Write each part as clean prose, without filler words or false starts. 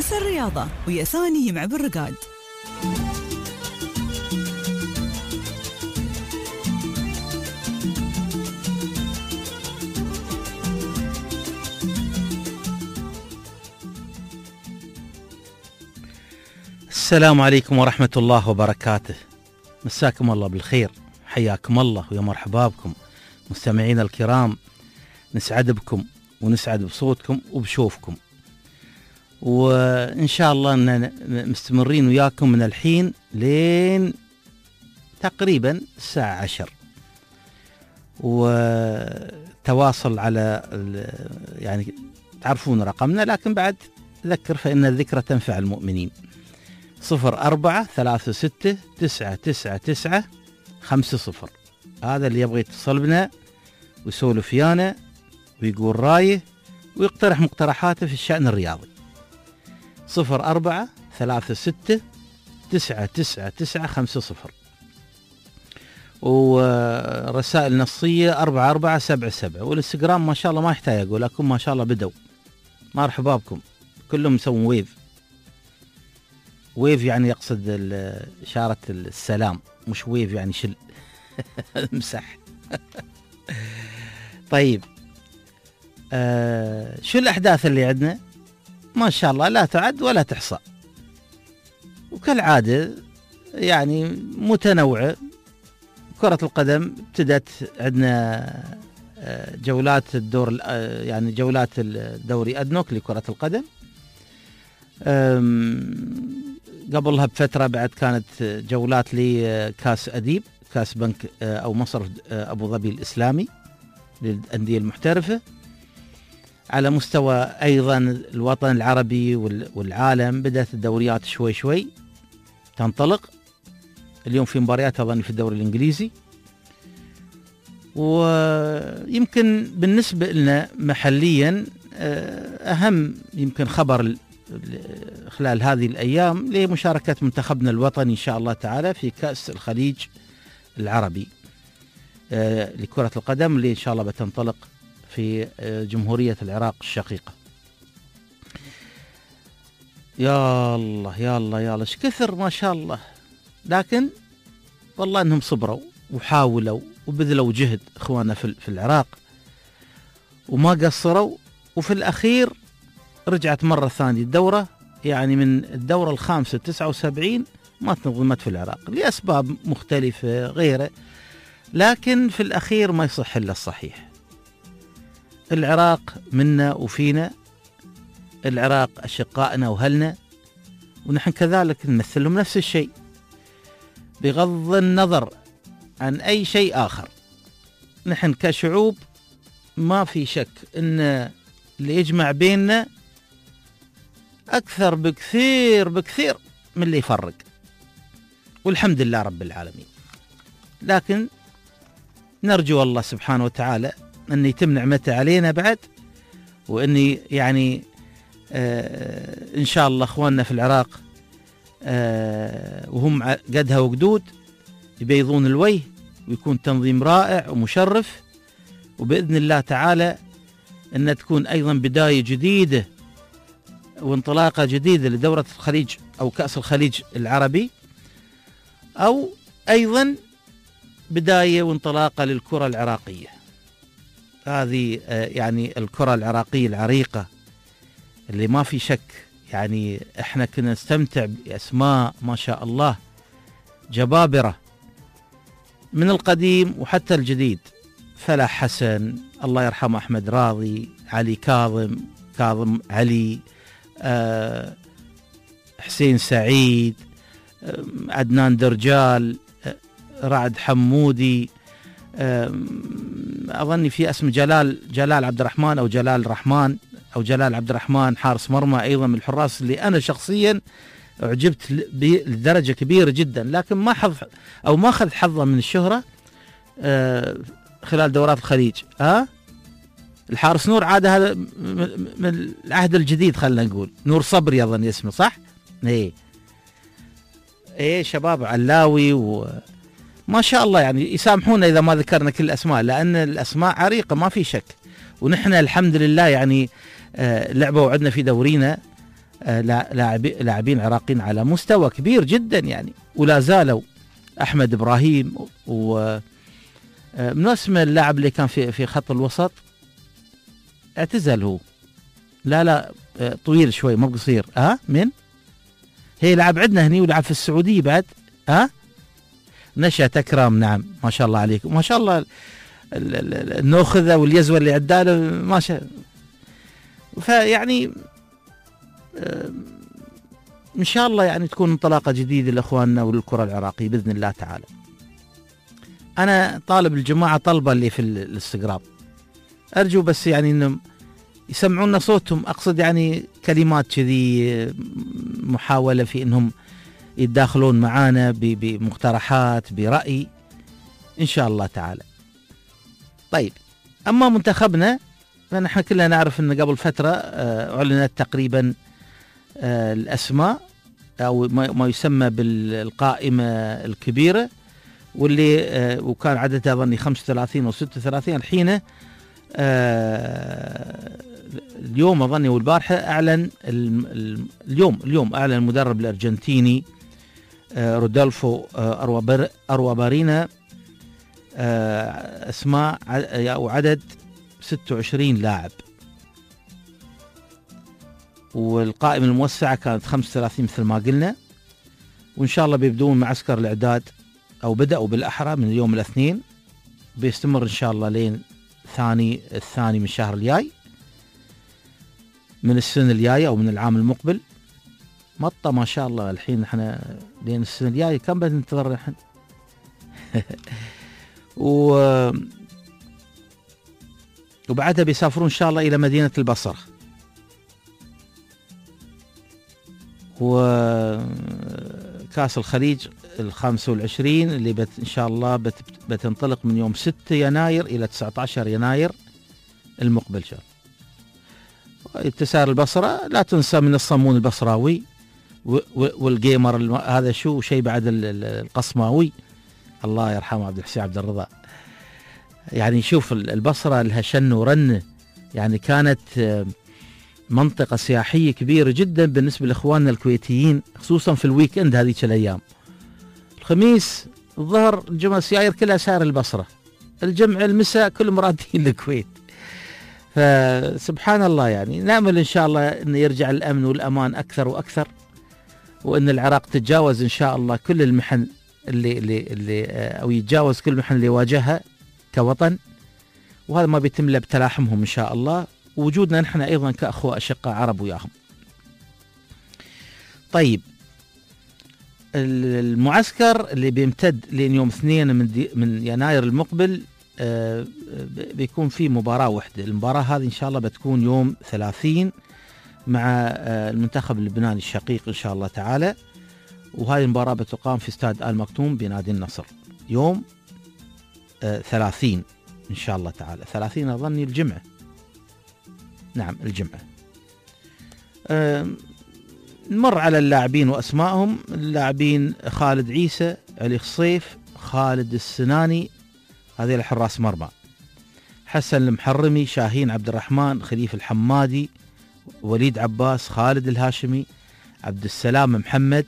ونس الرياضة ويا ثاني مع بالرقاد. السلام عليكم ورحمة الله وبركاته. مساكم الله بالخير، حياكم الله ويا مرحبا بكم مستمعينا الكرام. نسعد بكم ونسعد بصوتكم وبشوفكم، وإن شاء الله أننا مستمرين وياكم من الحين لين تقريبا الساعة 10، وتواصل على يعني تعرفون رقمنا، لكن بعد ذكر فإن الذكرى تنفع المؤمنين. 0436999950. هذا اللي يبغى يتصل بنا ويسولف ويانا ويقول رايه ويقترح مقترحاته في الشأن الرياضي. 0436999950. ورسائل نصية 4477. والانستغرام ما شاء الله ما يحتاج أقول لكم، ما شاء الله بدوا. مرحبا بكم كلهم يسوون ويف يعني يقصد إشارة السلام، مش ويف يعني شل امسح. طيب شو الأحداث اللي عندنا؟ ما شاء الله لا تعد ولا تحصى، وكالعادة يعني متنوعة. كرة القدم ابتدت عندنا جولات الدور، يعني جولات الدوري أدنوك لكرة القدم. قبلها بفترة بعد كانت جولات لكاس أديب، كاس بنك أو مصرف أبو ظبي الإسلامي للأندية المحترفة. على مستوى أيضا الوطن العربي والعالم بدأت الدوريات شوي شوي تنطلق. اليوم في مباريات أظن في الدوري الإنجليزي. ويمكن بالنسبة لنا محليا أهم يمكن خبر خلال هذه الأيام لمشاركة منتخبنا الوطني إن شاء الله تعالى في كأس الخليج العربي لكرة القدم، اللي إن شاء الله بتنطلق في جمهورية العراق الشقيقة. يا الله يا الله يا الله، كثر ما شاء الله. لكن والله أنهم صبروا وحاولوا وبذلوا جهد إخواننا في العراق وما قصروا. وفي الأخير رجعت مرة ثانية الدورة، يعني من الدورة الخامسة 79 ما تنظمت في العراق لأسباب مختلفة غيره، لكن في الأخير ما يصح إلا الصحيح. العراق منا وفينا، العراق أشقائنا وهلنا، ونحن كذلك نمثلهم نفس الشيء بغض النظر عن أي شيء آخر. نحن كشعوب ما في شك أن اللي يجمع بيننا أكثر بكثير من اللي يفرق، والحمد لله رب العالمين. لكن نرجو الله سبحانه وتعالى أن يتم نعمته علينا بعد، وأني يعني إن شاء الله أخواننا في العراق وهم قدها وقدود يبيضون الوجه، ويكون تنظيم رائع ومشرف، وبإذن الله تعالى أن تكون أيضا بداية جديدة وانطلاقة جديدة لدورة الخليج أو كأس الخليج العربي، أو أيضا بداية وانطلاقة للكرة العراقية. هذه يعني الكرة العراقية العريقة اللي ما في شك يعني احنا كنا نستمتع بأسماء ما شاء الله جبابرة من القديم وحتى الجديد. فلاح حسن الله يرحمه، أحمد راضي، علي كاظم علي، حسين سعيد، عدنان درجال، رعد حمودي، أظني في اسم جلال عبد الرحمن أو جلال الرحمن أو جلال عبد الرحمن، حارس مرمى أيضا من الحراس اللي أنا شخصيا أعجبت بدرجة كبيرة جدا، لكن ما أخذ حظه من الشهرة خلال دورات الخليج. الحارس نور عاد هذا من العهد الجديد، خلنا نقول نور صبري أظن اسمه صح. ايه شباب علاوي وما شاء الله، يعني يسامحونا إذا ما ذكرنا كل الأسماء لأن الأسماء عريقة ما في شك. ونحن الحمد لله يعني لعبوا عندنا في دورينا لاعبين عراقيين على مستوى كبير جدا يعني، ولا زالوا. أحمد إبراهيم، من اسمه اللاعب اللي كان في خط الوسط، اعتزل هو. لا طويل شوي مو قصير. من هي لعب عندنا هني ولعب في السعودية بعد. نشأة أكرم. نعم ما شاء الله عليكم، ما شاء الله النوخذة واليزوة اللي عداله ما شاء. فيعني إن شاء الله يعني تكون انطلاقة جديدة لإخواننا وللكرة العراقية بإذن الله تعالى. أنا طالب الجماعة طلبة اللي في الانستغرام، أرجو بس يعني إنهم يسمعونا صوتهم، أقصد يعني كلمات كذي، محاولة في إنهم يتداخلون معانا بمقترحات برأي إن شاء الله تعالى. طيب، أما منتخبنا فنحن كلنا نعرف أن قبل فترة أعلنت تقريبا الأسماء أو ما يسمى بالقائمة الكبيرة، واللي وكان عددها ظني 35 أو 36. الحين اليوم أظني والبارحة أعلن اليوم أعلن المدرب الأرجنتيني رودولفو أروابارينا أسماء أو عدد 26 لاعب، والقائمة الموسعة كانت 35 مثل ما قلنا. وإن شاء الله بيبدون معسكر الإعداد، أو بدأوا بالأحرى من اليوم الاثنين، بيستمر إن شاء الله لين الثاني من الشهر الجاي من السنة الجاية أو من العام المقبل. مطة ما شاء الله. الحين احنا لين السنة الجاية كم بدنا ننتظر الحين؟ وبعدها بيسافرون إن شاء الله إلى مدينة البصرة، وكاس الخليج 25 اللي إن شاء الله بتنطلق من يوم 6 يناير إلى 19 يناير المقبل. شهر تسار البصرة، لا تنسى من الصمون البصراوي والجيمر هذا شيء بعد القصماوي الله يرحمه عبد الحسين عبد الرضا. يعني شوف البصرة لها شن ورن، يعني كانت منطقة سياحية كبيرة جدا بالنسبة لإخواننا الكويتيين، خصوصا في الويك اند هذيك الأيام. الخميس الظهر الجمعة السياير كلها سار البصرة، الجمعة المساء كل مرادين الكويت. فسبحان الله، يعني نأمل إن شاء الله أن يرجع الأمن والأمان أكثر وأكثر، وأن العراق تتجاوز إن شاء الله كل المحن اللي أو يتجاوز كل المحن اللي واجهها كوطن، وهذا ما بيتم له بتلاحمهم إن شاء الله، ووجودنا نحن أيضا كأخوة أشقاء عرب وياهم. طيب، المعسكر اللي بيمتد لين يوم 2 من يناير المقبل بيكون فيه مباراة واحدة. المباراة هذه إن شاء الله بتكون يوم 30 مع المنتخب اللبناني الشقيق إن شاء الله تعالى، وهذه المباراة بتقام في استاد آل مكتوم بنادي النصر يوم 30 إن شاء الله تعالى. 30 أظني الجمعة. نعم الجمعة. نمر على اللاعبين وأسمائهم. اللاعبين خالد عيسى، علي خصيف، خالد السناني، هذه الحراس مرمى. حسن المحرمي، شاهين عبد الرحمن، خليف الحمادي، وليد عباس، خالد الهاشمي، عبد السلام محمد،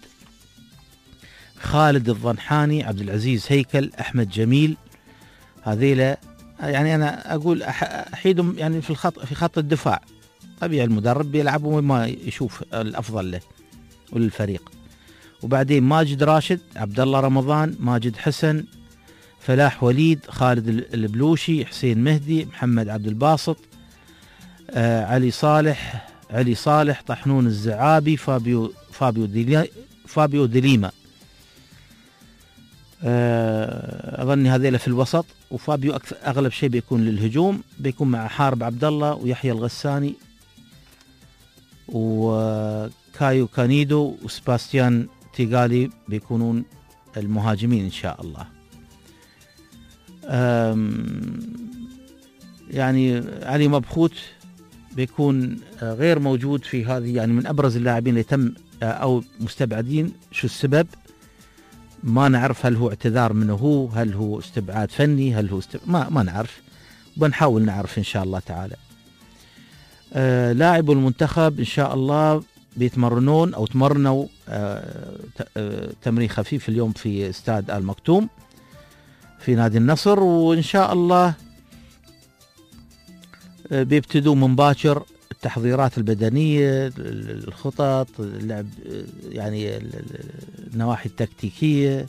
خالد الضنحاني، عبد العزيز هيكل، أحمد جميل. هذيلا يعني أنا أقول أحيدهم يعني في خط الدفاع. طبيعي المدرب بيلعبوا ما يشوف الأفضل له وللفريق. وبعدين ماجد راشد، عبد الله رمضان، ماجد حسن، فلاح وليد، خالد البلوشي، حسين مهدي، محمد عبد الباسط، علي صالح، طحنون الزعابي، فابيو ديليما. أظن هذيلا في الوسط، وفابيو أغلب شيء بيكون للهجوم، بيكون مع حارب عبد الله ويحيى الغساني وكايو كانيدو وسباستيان تيغالي بيكونون المهاجمين إن شاء الله. يعني علي مبخوت بيكون غير موجود في هذه، يعني من أبرز اللاعبين اللي تم أو مستبعدين. شو السبب؟ ما نعرف، هل هو اعتذار منه، هل هو استبعاد فني، هل هو ما نعرف، بنحاول نعرف إن شاء الله تعالى. لاعب المنتخب إن شاء الله بيتمرنون أو تمرنوا تمرين خفيف اليوم في استاد آل مكتوم في نادي النصر، وإن شاء الله بيبتدوا من باكر التحضيرات البدنية، الخطط، اللعب، يعني النواحي التكتيكية،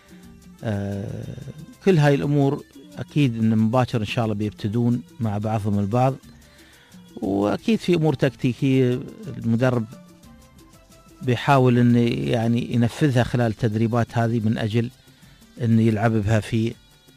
كل هاي الأمور أكيد إن من باكر إن شاء الله بيبتدون مع بعضهم البعض. وأكيد في أمور تكتيكية المدرب بيحاول إن يعني ينفذها خلال التدريبات هذه من أجل إن يلعب بها في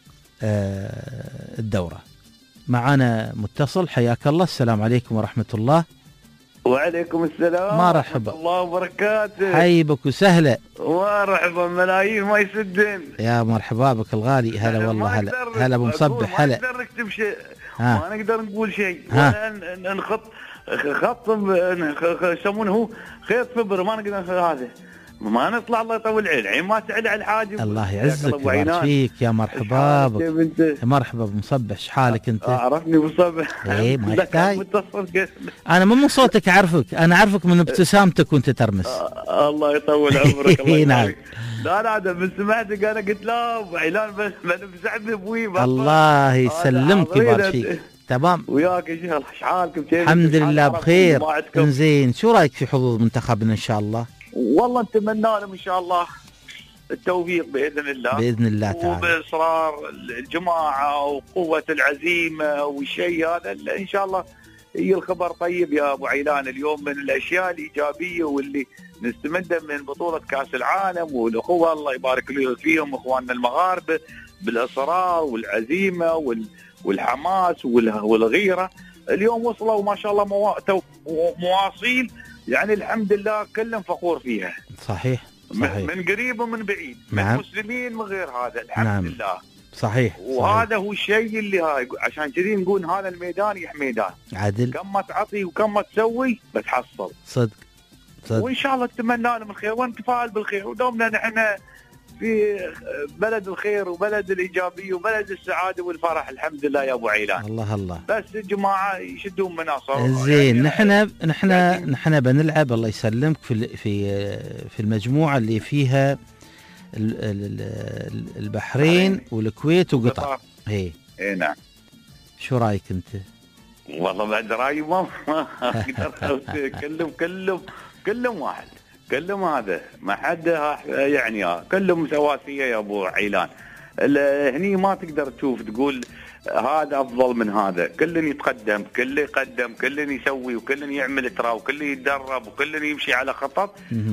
الدورة. معنا متصل، حياك الله، السلام عليكم ورحمة الله. وعليكم السلام مرحبا، ورحمة الله وبركاته. حيبك وسهلا. مرحبا، ملايين ما يسدن. يا مرحبا بك الغالي، هلا والله، هلا ابو مصبح، هلا. ما نقدر نكتب شيء، ما نقدر نقول شيء، ولا نخط يسمونه خيط فبر، ما نقدر هذا، ما نطلع. الله يطول العين، عين ما تعلى على الحاجب. الله يعزك ويبارك فيك، يا مرحبا بك. يا مرحبا ابو مصبح، شحالك انت؟ عرفني ابو مصبح. ايه ما يحتاج، انا من صوتك اعرفك، انا اعرفك من ابتسامتك وانت ترمس. الله يطول عمرك. الله نعم. لا هذا من سمعتك انا قلت لا ابو علان بس بسعد ابوي. الله يسلمك ويبارك فيك. تمام وياك ان شاء الله، شحالكم؟ الحمد لله بخير. زين، شو رايك في حظوظ منتخبنا ان شاء الله؟ والله نتمنى لهم ان شاء الله التوفيق باذن الله، باذن الله تعالى، وباصرار الجماعه وقوه العزيمه والشيء هذا ان شاء الله هي الخبر طيب يا ابو عيلان. اليوم من الاشياء الايجابيه واللي نستمدها من بطوله كاس العالم والاخوه، الله يبارك له فيهم اخواننا المغاربه بالاصرار والعزيمه والحماس والغيره. اليوم وصلوا ما شاء الله مواصيل، يعني الحمد لله كلهم فخور فيها. صحيح. من قريب ومن بعيد، نعم. من مسلمين من غير هذا، الحمد نعم. لله. صحيح. وهذا هو الشيء اللي هاي، عشان كذي نقول هذا الميدان ميدان عدل، كم ما تعطي وكم ما تسوي بتحصل. صدق. وان شاء الله نتمنى لهم الخير ونتفائل بالخير، ودومنا نحن في بلد الخير وبلد الايجابيه وبلد السعاده والفرح، الحمد لله يا ابو عيلان. الله الله. بس الجماعه يشدون مناصر. زين، نحن بنلعب الله يسلمك في المجموعه اللي فيها البحرين والكويت وقطر. اي نعم. شو رايك انت؟ والله بعد رايي ما اقدر. كلهم واحد، كلهم هذا ما حد يعني كلهم سواسيه يا ابو عيلان. هني ما تقدر تشوف تقول هذا افضل من هذا، كل يتقدم، كل يقدم، كل يسوي، وكل يعمل ترى، وكل يتدرب، وكل يمشي على خطط.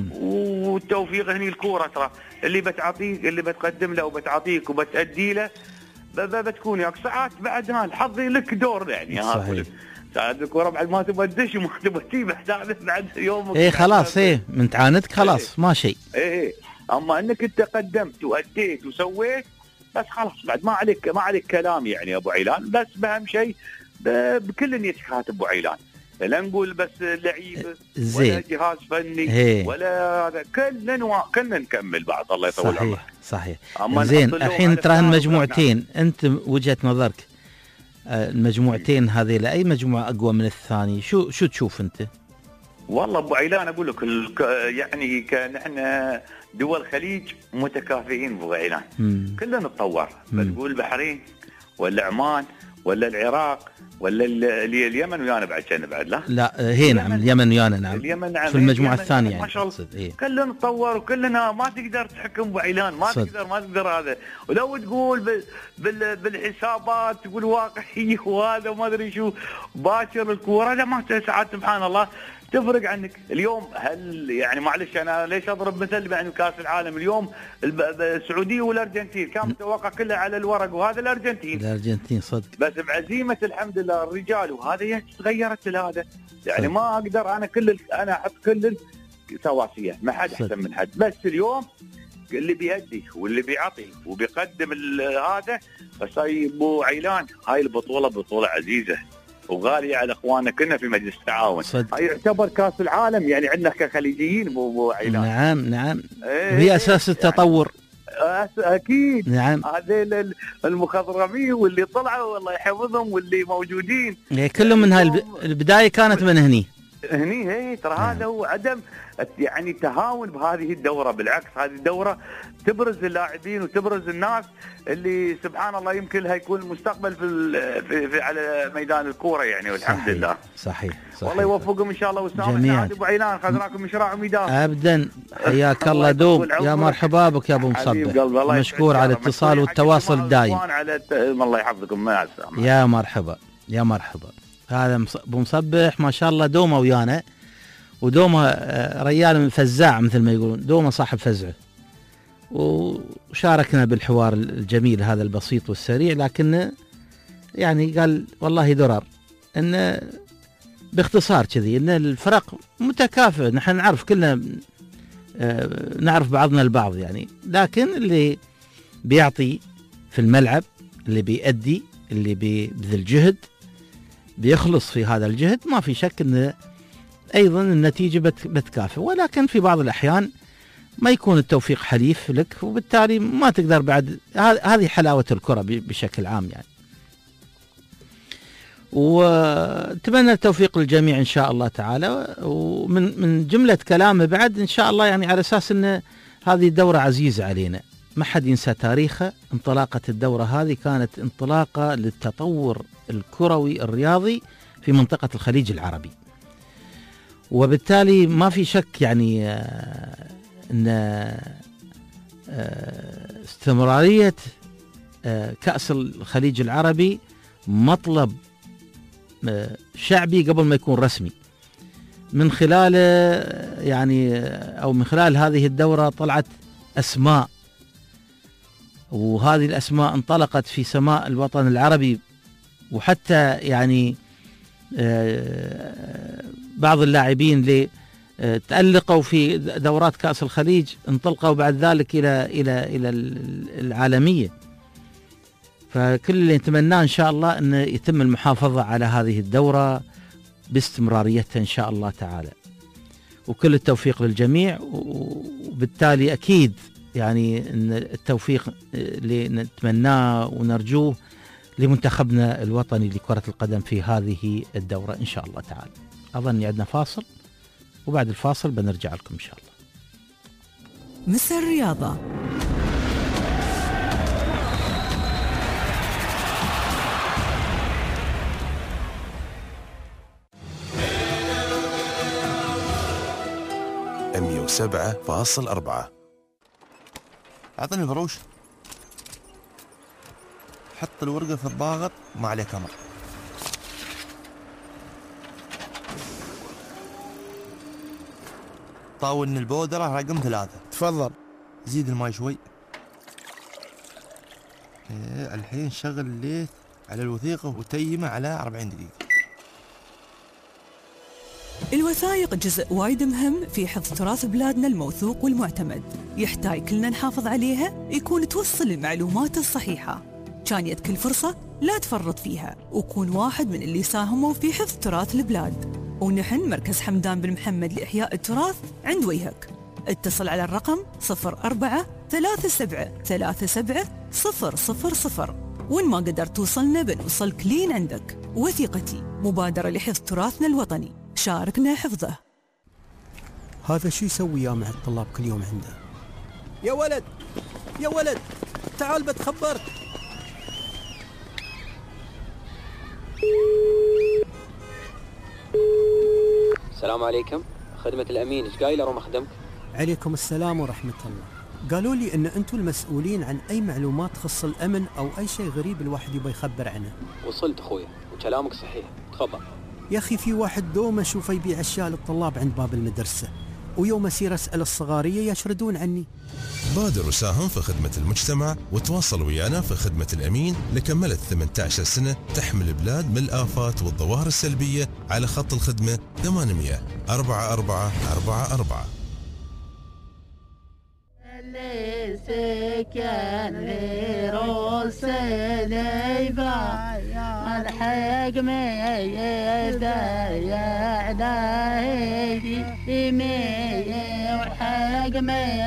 والتوفيق هني الكوره ترى، اللي بتعطيك، اللي بتقدم له وبتعطيك وبتأدي له بتكون ياك ساعات بعد الحظ لك دور، يعني صحيح. ساعات الكوره بعد ما تبغى تدش وما تبغى تجيب بعد يومك. ايه خلاص، ايه من تعاندك خلاص ما شيء. ايه اما انك انت قدمت واديت وسويت بس خلاص، بعد ما عليك كلام يعني يا ابو عيلان. بس باهم شيء بكل يتكاتب ابو عيلان، لا نقول بس لعيبه ولا جهاز فني ولا هذا، كلنا نكمل بعض. الله يطول عمرك. صحيح. زين، الحين تراهن مجموعتين، انت وجهة نظرك المجموعتين هذه لاي مجموعه اقوى من الثاني؟ شو تشوف انت؟ والله ابو عيلان اقول لك يعني نحن دول الخليج متكافئين ابو عيلان، كلنا نتطور. بتقول البحرين ولا عمان ولا العراق ولا اليمن ويانا بعد كنا بعد لا هي نعم اليمن ويانا. نعم اليمن نعم في المجموعه الثانيه يعني ما شاء الله. كلنا نتطور وكلنا ما تقدر تحكم ابو عيلان، ما تقدر هذا. ولو تقول بالحسابات تقول واقعيه وهذا ما ادري شو باكر الكوره، لا ما ساعات سبحان الله تفرق عنك. اليوم هل يعني معلش انا ليش اضرب مثل يعني كاس العالم اليوم السعوديه والارجنتين كان متوقع كلها على الورق، وهذا الارجنتين صدق. بس بعزيمه الحمد لله الرجال وهذا تغيرت هذا يعني. ما اقدر انا احط كل سواسيه، ما حد احسن من حد. بس اليوم اللي بيأدي واللي بيعطي وبيقدم هذا بس. ابو عيلان هاي البطوله بطوله عزيزه وغالية على اخواننا كنا في مجلس التعاون. هاي يعتبر كاس العالم يعني عندنا كخليجيين ابو عيلان. نعم وهي اساس التطور. اكيد. نعم. هذول المخضرمين واللي طلعوا والله يحفظهم واللي موجودين كلهم من هاي البدايه كانت من هني. هني هي ترى هذا هو عدم يعني تهاون بهذه الدوره، بالعكس هذه الدوره تبرز اللاعبين وتبرز الناس اللي سبحان الله يمكن لها يكون المستقبل في على ميدان الكوره يعني، والحمد لله. صحيح. والله يوفقهم ان شاء الله وسام. عاد ابو عيلان خذناكم من شراع وميدان ابدا. حياك الله دوب. يا مرحبا بك يا ابو مصبح، مشكور على الاتصال والتواصل الدائم. الله يحفظكم. مع السلامه. يا مرحبا يا مرحبا. هذا ابو مصبح ما شاء الله دومه ويانا، ودومه ريال فزاع مثل ما يقولون، دومه صاحب فزعه، وشاركنا بالحوار الجميل هذا البسيط والسريع، لكن يعني قال والله درر ان باختصار كذي ان الفرق متكافئ، نحن نعرف كلنا نعرف بعضنا البعض يعني، لكن اللي بيعطي في الملعب، اللي بيأدي، اللي بيبذل جهد، بيخلص في هذا الجهد، ما في شك ان ايضا النتيجه بتكافئ. ولكن في بعض الاحيان ما يكون التوفيق حليف لك، وبالتالي ما تقدر بعد. هذه حلاوه الكره بشكل عام يعني. واتمنى التوفيق للجميع ان شاء الله تعالى. ومن جمله كلامه بعد ان شاء الله يعني على اساس ان هذه الدوره عزيزه علينا، ما حد ينسى تاريخها. انطلاقه الدوره هذه كانت انطلاقه للتطور الكروي الرياضي في منطقه الخليج العربي، وبالتالي ما في شك يعني ان استمراريه كأس الخليج العربي مطلب شعبي قبل ما يكون رسمي. من خلال يعني او من خلال هذه الدورة طلعت اسماء، وهذه الاسماء انطلقت في سماء الوطن العربي، وحتى يعني بعض اللاعبين اللي تألقوا في دورات كأس الخليج انطلقوا بعد ذلك الى العالمية. فكل اللي نتمناه إن شاء الله أن يتم المحافظة على هذه الدورة باستمراريتها إن شاء الله تعالى، وكل التوفيق للجميع. وبالتالي أكيد يعني أن التوفيق اللي نتمناه ونرجوه لمنتخبنا الوطني لكرة القدم في هذه الدورة إن شاء الله تعالى. أظن عندنا فاصل، وبعد الفاصل بنرجع لكم إن شاء الله. مسا الرياضة. أمية 7.4. أعطني البروش، حط الورقة في الضاغط ما عليه كمر. طاولني البودرة رقم 3. تفضل. زيد الماء شوي. الحين شغل الليث على الوثيقة وتيمه على 40 دقيقة. الوثائق جزء وايد مهم في حفظ تراث بلادنا الموثوق والمعتمد، يحتاج كلنا نحافظ عليها، يكون توصل المعلومات الصحيحة. كان يد كل فرصة لا تفرط فيها، وكون واحد من اللي ساهموا في حفظ تراث البلاد. ونحن مركز حمدان بن محمد لإحياء التراث عند وجهك. اتصل على الرقم 04-3737-000. وإن ما قدرت توصلنا بنوصلك لين عندك. وثيقتي مبادرة لحفظ تراثنا الوطني، شاركنا حفظه. هذا شو يسوي يا مع الطلاب كل يوم عنده؟ يا ولد يا ولد تعال بتخبرك. السلام عليكم، خدمة الأمين، إيش قايل أروم أخدمك؟ عليكم السلام ورحمة الله. قالوا لي إن أنتم المسؤولين عن أي معلومات تخص الأمن أو أي شيء غريب الواحد يبغى يخبر عنه. وصلت أخويا وكلامك صحيح، تفضل. يا أخي في واحد دوم أشوفه يبيع أشياء للطلاب عند باب المدرسة، ويوم أسير أسأل الصغارية يشردون عني. بادر وساهم في خدمة المجتمع وتواصل ويانا في خدمة الأمين لكملت 18 سنة تحمل البلاد من الآفات والظواهر السلبية على خط الخدمة 800-4444. سكن لروس ليبا الحق ميدا يعداهي مي وحق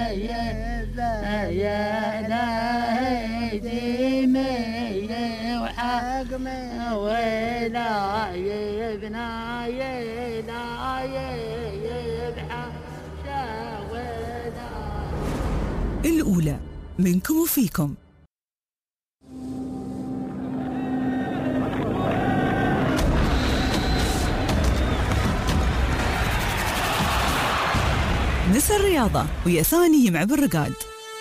ميدا يعداهي مي بحاجمي ويلا يبنا يلا يبحى شاولا. الأولى منكم وفيكم. نسى الرياضة ويا ثاني يمع بالرقاد.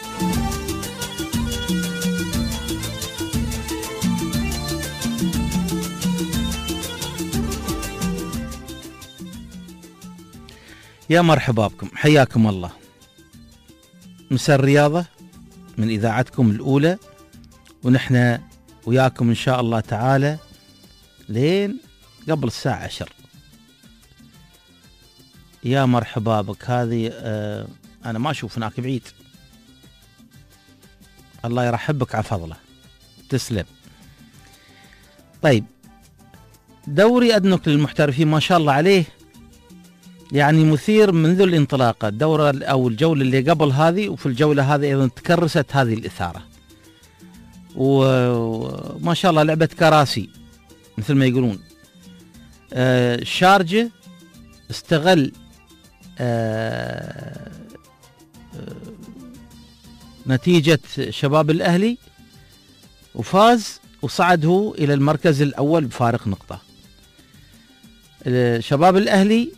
يا مرحبا بكم، حياكم الله. مساء الرياضة من إذاعتكم الأولى، ونحن وياكم إن شاء الله تعالى لين قبل الساعة 10. يا مرحبا بك. هذه أنا ما أشوف هناك بعيد. الله يرحبك على فضله. تسلم. طيب، دوري أدنك للمحترفين ما شاء الله عليه يعني مثير منذ الانطلاقة. الدورة أو الجولة اللي قبل هذه وفي الجولة هذه أيضا تكرست هذه الإثارة، وما شاء الله لعبة كراسي مثل ما يقولون. الشارجة استغل نتيجة شباب الأهلي وفاز وصعد هو إلى المركز الأول بفارق نقطة. شباب الأهلي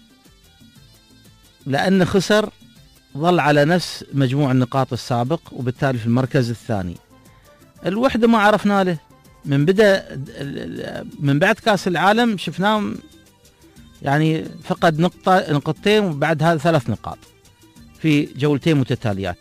لأنه خسر ظل على نفس مجموع النقاط السابق، وبالتالي في المركز الثاني. الوحدة ما عرفنا له من بعد كأس العالم، شفناه يعني فقد نقطتين وبعد هذا 3 نقاط في جولتين متتاليات.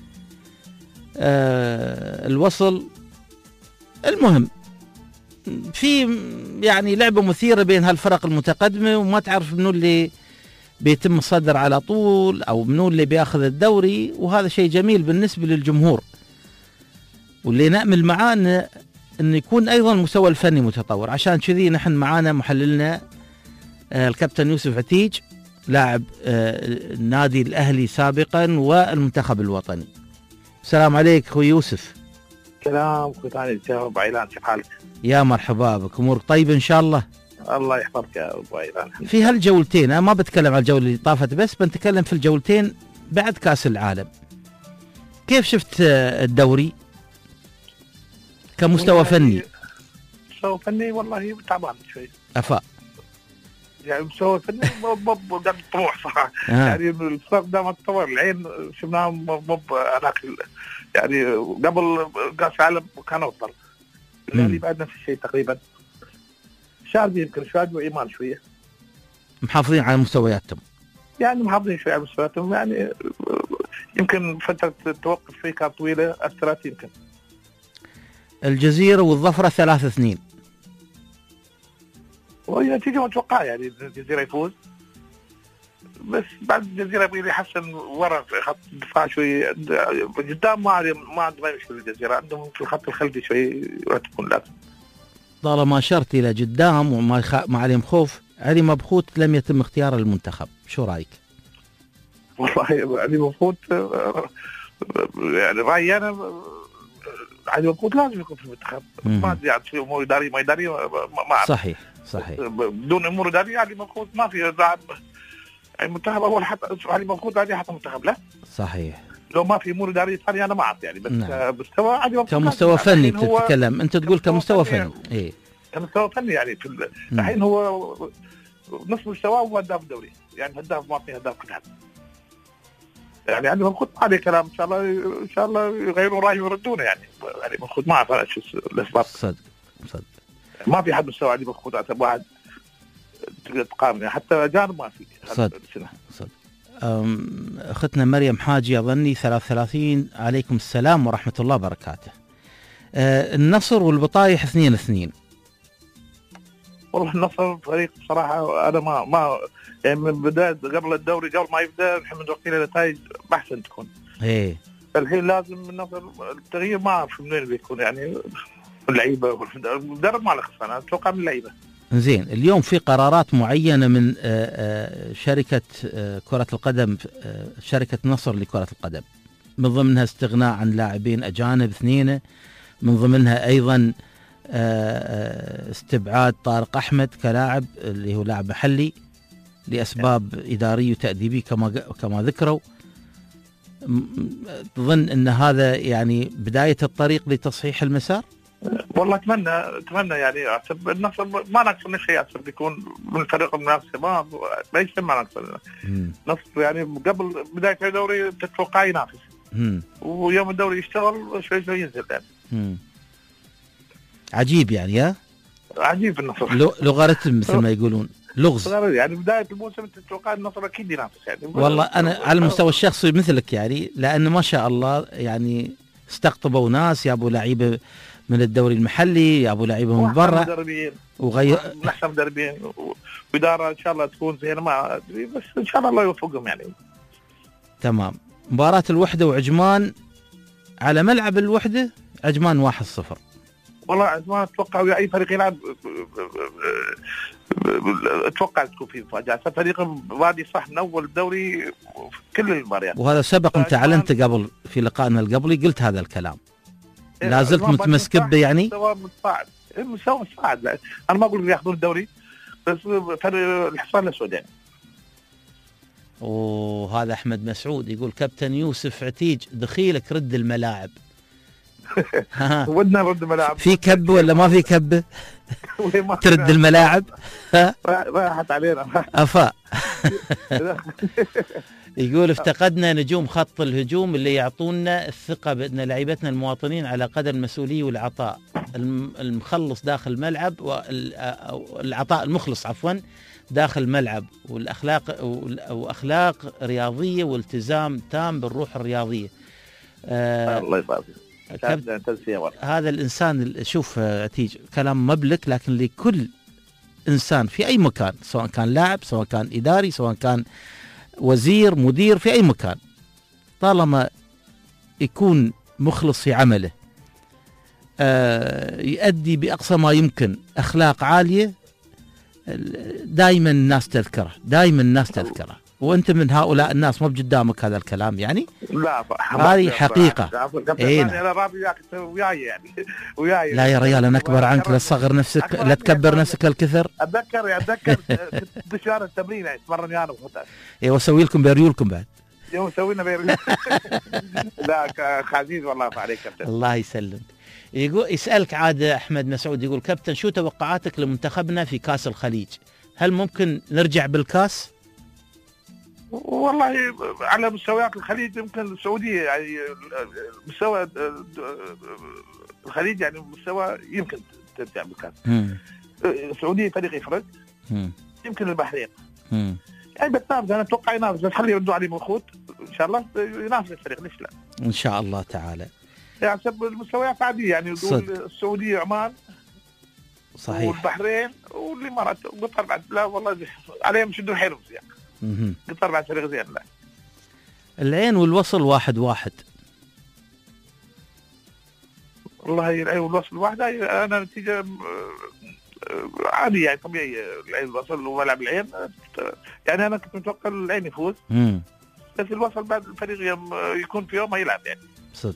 الوصل المهم في يعني لعبة مثيرة بين هالفرق المتقدمة، وما تعرف منو اللي بيتم الصدر على طول أو منو اللي بياخذ الدوري، وهذا شيء جميل بالنسبة للجمهور، واللي نأمل معاه أن يكون أيضا المستوى الفني متطور. عشان كذي نحن معانا محللنا الكابتن يوسف عتيج، لاعب النادي الأهلي سابقا والمنتخب الوطني. السلام عليك أخوي يوسف. سلام أخوي ثاني جاوب عيلان، كيف حالك؟ يا مرحبا بك، أمورك طيبة إن شاء الله؟ الله يحفظك يا أبو عيلان. في هالجولتين أنا ما بتكلم عن الجولة اللي طافت بس، بنتكلم في الجولتين بعد كأس العالم. كيف شفت الدوري كمستوى فني؟ مستوى فني والله تعبان شوي. أفا يعني مستوى فني مو قد طموح صراحة. يعني الفرق ده ما تطور. العين شفناه مو هناك يعني قبل كأس العالم كان أفضل. الأهلي بعد نفس الشيء تقريبا. شاربي يمكن شاربي وإيمان شوية. محافظين على مستوياتهم. يعني محافظين شوية على مستوياتهم، يعني يمكن فترة التوقف فيه كانت طويلة أثرت يمكن. الجزيرة والظفرة 3-2. وهي نتيجة متوقعة، يعني الجزيرة يفوز، بس بعد الجزيرة يبغى يحسن ورا في خط الدفاع شوي. قدام ما عندهم أي مشكلة. الجزيرة عندهم في الخط الخلفي شوي يرتبون. لازم طالما أشرت إلى قدام وما ما عليهم خوف، علي مبخوت لم يتم اختياره للمنتخب، شو رأيك؟ والله علي مبخوت يعني رأيي أنا علي مبخوت لازم يكون في المنتخب. ما أدري عن في أمور إدارية ما إدارية ما أعرف. صحيح. بدون أمور إدارية علي مبخوت ما في لاعب. المنتخب أول حتى علي مبخوت هذه حتى منتخب له. صحيح. لو ما في أمور إدارية ثانية أنا ما أعرف يعني، بس مستوى علي مبخوت كمستوى فني تتكلم أنت تقول كمستوى فني. إيه كمستوى فني يعني في الحين هو نصف مستواه هو هداف الدوري، يعني هداف ما في هداف كلها. يعني عندهم خط عليه كلام ان شاء الله يغيروا رايه ويردونه. يعني خط ما اعرف شو الاسباب. صدق ما في حد مستوى علي مبخوت واحد تقدر تقارن، حتى جانب ما في. صدق. اختنا مريم حاجي اظني 33. عليكم السلام ورحمه الله وبركاته. النصر والبطايح 2-2. والله النصر فريق بصراحه انا ما يعني من بدايه قبل الدوري قبل ما يبدا نحن متوقعين النتائج احسن تكون. ايه الحين لازم النصر التغيير ما اعرف من وين بيكون، يعني اللعيبه والمدرب ما له خص. انا اتوقع من اللعيبه. زين، اليوم في قرارات معينه من شركه كره القدم، شركه نصر لكره القدم، من ضمنها استغناء عن لاعبين اجانب 2، من ضمنها ايضا استبعاد طارق أحمد كلاعب اللي هو لاعب محلي لأسباب إدارية وتأديبية كما ذكروا. تظن أن هذا يعني بداية الطريق لتصحيح المسار؟ والله اتمنى يعني النصر ما نقصر شيء، بيكون من الفريق المنافس ما نقصر. نصر يعني قبل بداية الدوري تتوقع ينافس، ويوم الدوري يشتغل شوي ينزل يعني. عجيب يعني، ها؟ عجيب النصر. لغرتم مثل ما يقولون، لغز يعني بداية الموسم تتوقع النصر أكيد ينافس يعني. والله أنا على المستوى الشخصي مثلك يعني، لأن ما شاء الله يعني استقطبوا ناس يابوا لعيبة من الدوري المحلي، يابوا لعيبة من برا وغير أحسن مدربين وإدارة إن شاء الله تكون زينة، ما أدري بس إن شاء الله يوفقهم يعني. تمام. مباراة الوحدة وعجمان على ملعب الوحدة، عجمان 1-0. والله عجمان أتوقع أي فريق يلعب أتوقع تكون فيه مفاجأة. فريق وادي صح من أول الدوري في كل المباريات، وهذا سبق أنت علمت قبل في لقائنا القبلي، قلت هذا الكلام. لا زلت متمسك به يعني؟ مستوى متصاعد. أنا ما أقول يأخذون الدوري، بس الحصان الأسود يعني. وهذا أحمد مسعود يقول كابتن يوسف عتيج دخيلك رد الملاعب. ودنا نرد الملاعب. في كب ولا ما في كب؟ ترد الملاعب؟ راحت علينا أفا. يقول افتقدنا نجوم خط الهجوم اللي يعطونا الثقة بأن لعيبتنا المواطنين على قدر المسؤولية والعطاء المخلص داخل الملعب، والعطاء المخلص عفوا داخل الملعب، وأخلاق رياضية والتزام تام بالروح الرياضية. الله يبارك. هذا الإنسان شوف عتيج كلام مبلك، لكن لكل إنسان في أي مكان، سواء كان لاعب، سواء كان إداري، سواء كان وزير، مدير، في أي مكان، طالما يكون مخلص في عمله، يؤدي بأقصى ما يمكن، أخلاق عالية، دائما الناس تذكره، دائما الناس تذكره. وأنت من هؤلاء الناس، ما بقدامك هذا الكلام يعني؟ لا هذه حقيقة. أنا راضي وياي يعني وياي. لا يا ريال أنا أكبر عنك، لا تصغر نفسك، لا تكبر نفسك الكثر. أتذكر بشار التمرين يعني تمرني أنا وخطأ. إيه وأسوي لكم بيريولكم بعد. يوم سوينا بيريول. لا خزيز والله عليك كابتن. الله يسلم. يقول يسألك عاد أحمد مسعود يقول كابتن شو توقعاتك لمنتخبنا في كاس الخليج؟ هل ممكن نرجع بالكاس؟ والله على مستويات الخليج يمكن السعودية يعني مستوى الخليج يعني مستوى يمكن ترجع بالكاس. السعودية فريق يفرق، يمكن البحرين يعني بتنافس. أنا أتوقع ينافس، بس خلي يردوا عليه بالخوت إن شاء الله ينافس الفريق، ليش لا؟ إن شاء الله تعالى. يعني المستويات عادية يعني نقول السعودية عمان صحيح والبحرين والإمارات وقطر بعد. لا والله عليهم شدوا حيلهم يعني. قطر بعد فريق زين. لا العين والوصل 1-1. والله العين والوصل 1 أنا نتيجة عادي يعني طبيعي. العين والوصل وملعب العين يعني أنا كنت متوقع العين يفوز، بس الوصل بعد الفريق يكون في يوم ما يلعب يعني. صدق.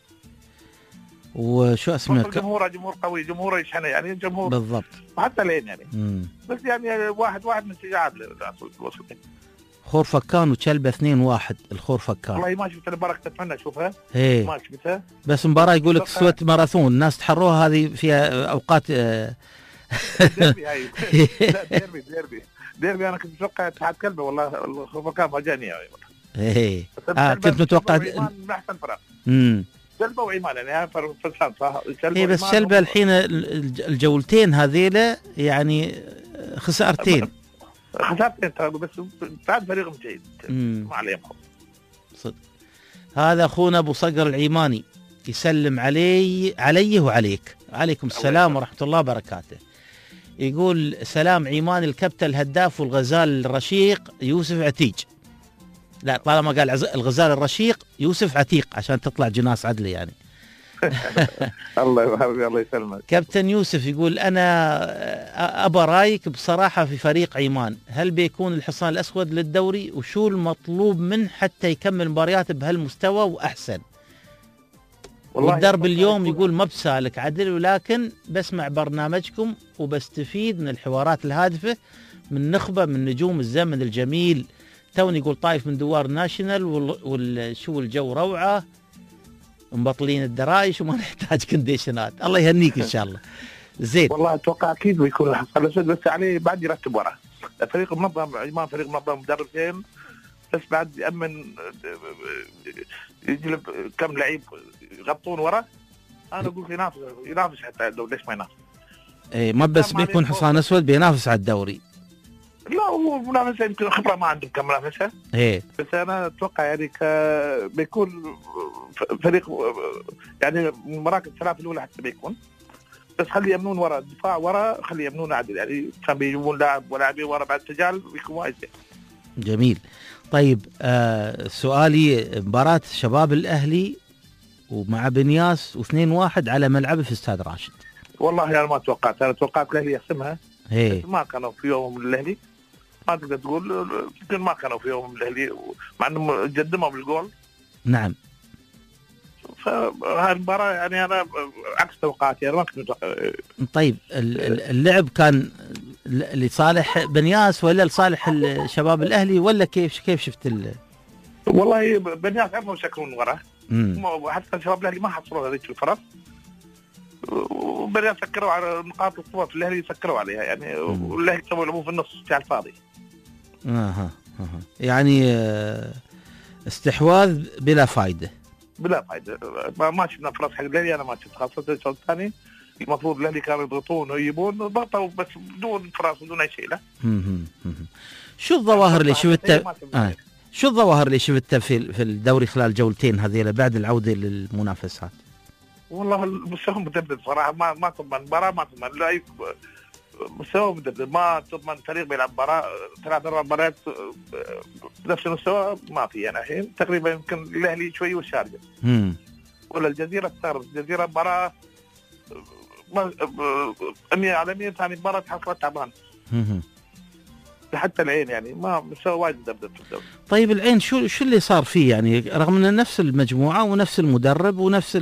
وشو اسمه جمهور قوي، جمهور يشحنه يعني، جمهور بالضبط، وحتى لين يعني. بس يعني 1-1 نتيجة عادلة الوصل. خورفكان وتشلبة 2-1 الخورفكان. والله ما شفت المباراة، اتمنى اشوفها. ما شفتها، بس مباراة يقول لك سوت ماراثون، الناس تحروها هذه فيها اوقات. ديربي هاي. ديربي انا كنت متوقع اتحاد كلبة، والله الخورفكان ما جاني يعني. كنت متوقع من احسن فرق. شلبة وعمان يعني فرسان صح. هي بس شلبة الحين الجولتين هذيله يعني خسارتين بس بعد فريق جيد ما عليهم. صدق. هذا اخونا ابو صقر العيماني يسلم عليه وعليك. عليكم السلام ورحمة الله وبركاته. يقول سلام عيماني الكابتن الهداف والغزال الرشيق يوسف عتيج. لا طالما قال الغزال الرشيق يوسف عتيق عشان تطلع جناس عدلي يعني. الله يبارك، الله يسلمك. كابتن يوسف يقول أنا أبا رايك بصراحة في فريق عيمان، هل بيكون الحصان الأسود للدوري وشو المطلوب منه حتى يكمل مباريات بهالمستوى وأحسن؟ والدرب اليوم يقول ما بسالك عدل، ولكن بسمع برنامجكم وبستفيد من الحوارات الهادفة من نخبة من نجوم الزمن الجميل. توني يقول طايف من دوار ناشونال والشو الجو روعة، مبطلين الدرايش وما نحتاج كونديشنات. الله يهنيك ان شاء الله. زين والله اتوقع اكيد بيكون الحصان الاسود، بس عليه بعد يرتب وراه فريق منظم، امام فريق منظم، مدرب زين، بس بعد يامن يجلب كم لعيب يغطون وراه. انا اقول ينافس حتى لو ليش ما ينافس. اي ما بس بيكون حصان اسود بينافس على الدوري. لا هو منافسه يمكن خبره ما عندهم كمنافسه. ايه بس انا اتوقع يعني بيكون فريق يعني من المراكز الثلاث الاولى حتى بيكون، بس خلي يمنون ورا الدفاع، ورا خلي يمنون عدل، يعني كان بيجيبون لاعب ولاعبين ورا بعد تجال بيكون وايد. جميل. طيب سؤالي، مباراة شباب الأهلي ومع بنياس و2-1 على ملعبه في استاد راشد. والله أنا ما توقعت، أنا توقعت الأهلي يحسمها. هي. ما كانوا في يوم من الأهلي، ما تقدر تقول يمكن ما كانوا في يوم من الأهلي مع أنهم قدموا بالجول. نعم. فهذه المباراة يعني أنا عكس توقعاتي، أنا ما كنت متوقع. طيب اللعب كان لصالح بنياس ولا لصالح شباب الأهلي ولا كيف شفت والله بنياس عرفوا يسكرون وراه، حتى شباب الأهلي ما حصلوا هذيك الفرص، وبنياس سكروا على نقاط القوة في الأهلي، سكروا عليها يعني، والأهلي سووا يلعبون في النص على الفاضي. يعني استحواذ بلا فائدة. بلا فائدة، ما شفنا فرص حق الأهلي، أنا ما شفت، خاصة الشوط الثاني المفروض الأهلي كانوا يضغطون ويجيبون، ضغطوا بس بدون فرص بدون أي شيء. لا. شو الظواهر اللي شفتها؟ شو الظواهر اللي شفتها في الدوري خلال جولتين هذيلا بعد العودة للمنافسات؟ والله المستوى مدبب صراحة، ما تضمن مباراة، ما تضمن لا مستوى مدبب، ما تضمن فريق بيلعب مباراة 3-4 مباريات بنفس المستوى ما في. يعني الحين تقريبا يمكن الأهلي شوي والشارجة ولا الجزيرة تستغرب، الجزيرة مباراة 100 على 100، ثاني مباراة حصلت تعبان حتى العين، يعني ما مستوى وايد مدبب في الدوري. طيب العين شو اللي صار فيه يعني، رغم ان نفس المجموعة ونفس المدرب ونفس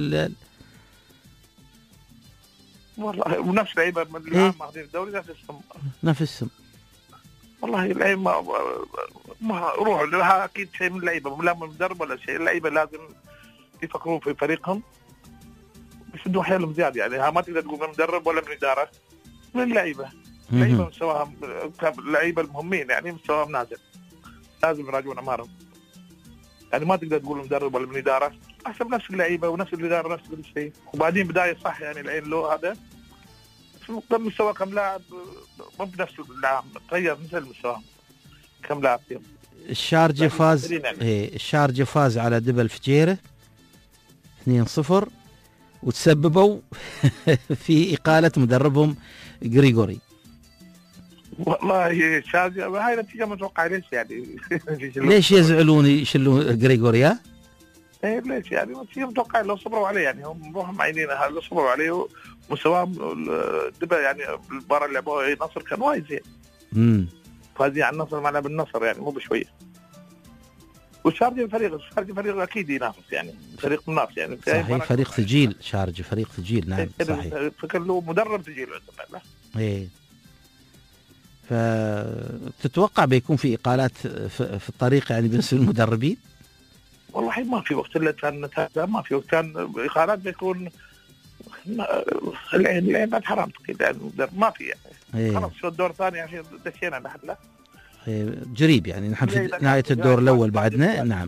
والله ونفس لعيبه اللي عام ماخذين الدوري نفس السم. والله اللعيبه ما روحوا لها اكيد شيء من اللعيبه، لا من المدرب ولا شيء، اللعيبه لازم يفكرون في فريقهم يشدوا حيلهم زياده، يعني ما تقدر تقول من مدرب ولا من اداره، من اللعيبه. اللعيبه مستواهم اللعيبه المهمين يعني مستواهم نازل، لازم يراجعون اعمارهم، يعني ما تقدر تقول مدرب ولا من اداره، حسب نفس اللعيبه ونفس الاداره نفس كل شيء. وبعدين بدايه صح يعني العين لو هذا مستوى كم لاعب مو بنفس العام، تغير مثل المستوى كم لاعب فيهم. الشارجة فاز الشارجة فاز على دبل فجيرة 2-0 وتسببوا في إقالة مدربهم غريغوري. والله الشارجة هاي نتيجة متوقعة. ليش يعني ليش يزعلون يشلون غريغوري؟ ايه ليش يعني نتيجة متوقعة، لو صبروا عليه يعني هم روحهم عينين، لو صبروا عليه ومستواهم الدبل يعني المباراة اللي لعبوها النصر كان وايد زين. فازين على النصر ملعب النصر يعني مو بشوية. والشارجة فريق أكيد ينافس، يعني فريق منافس يعني. صحيح فريق ثقيل، شارجة فريق ثقيل. نعم صحيح. فكر له مدرب ثقيل له. ايه. فتتوقع بيكون في إقالات في الطريق يعني بالنسبة للمدربين؟ والله ما في وقت، إلا كان ما في وقت، كان إقالات بيكون العين بعد حرام يعني ما في يعني. خلاص شو الدور الثاني يعني دشينا لحد لا. جريب يعني نحن في نهاية الدور الأول بعدنا. نعم.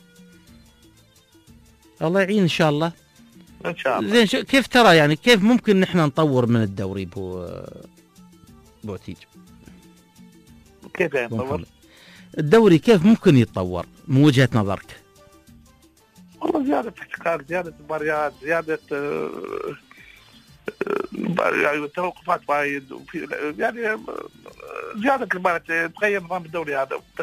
الله يعين إن شاء الله. إن شاء الله. زين كيف ترى يعني كيف ممكن نحن نطور من الدوري بوعتيج؟ كيف يعني نطور؟ الدوري كيف ممكن يتطور من وجهة نظرك؟ والله زيادة احتكار، زيادة مباريات، زيادة يعني توقفات وايد، وفي يعني زيادة المباريات، تغير نظام الدوري هذا بس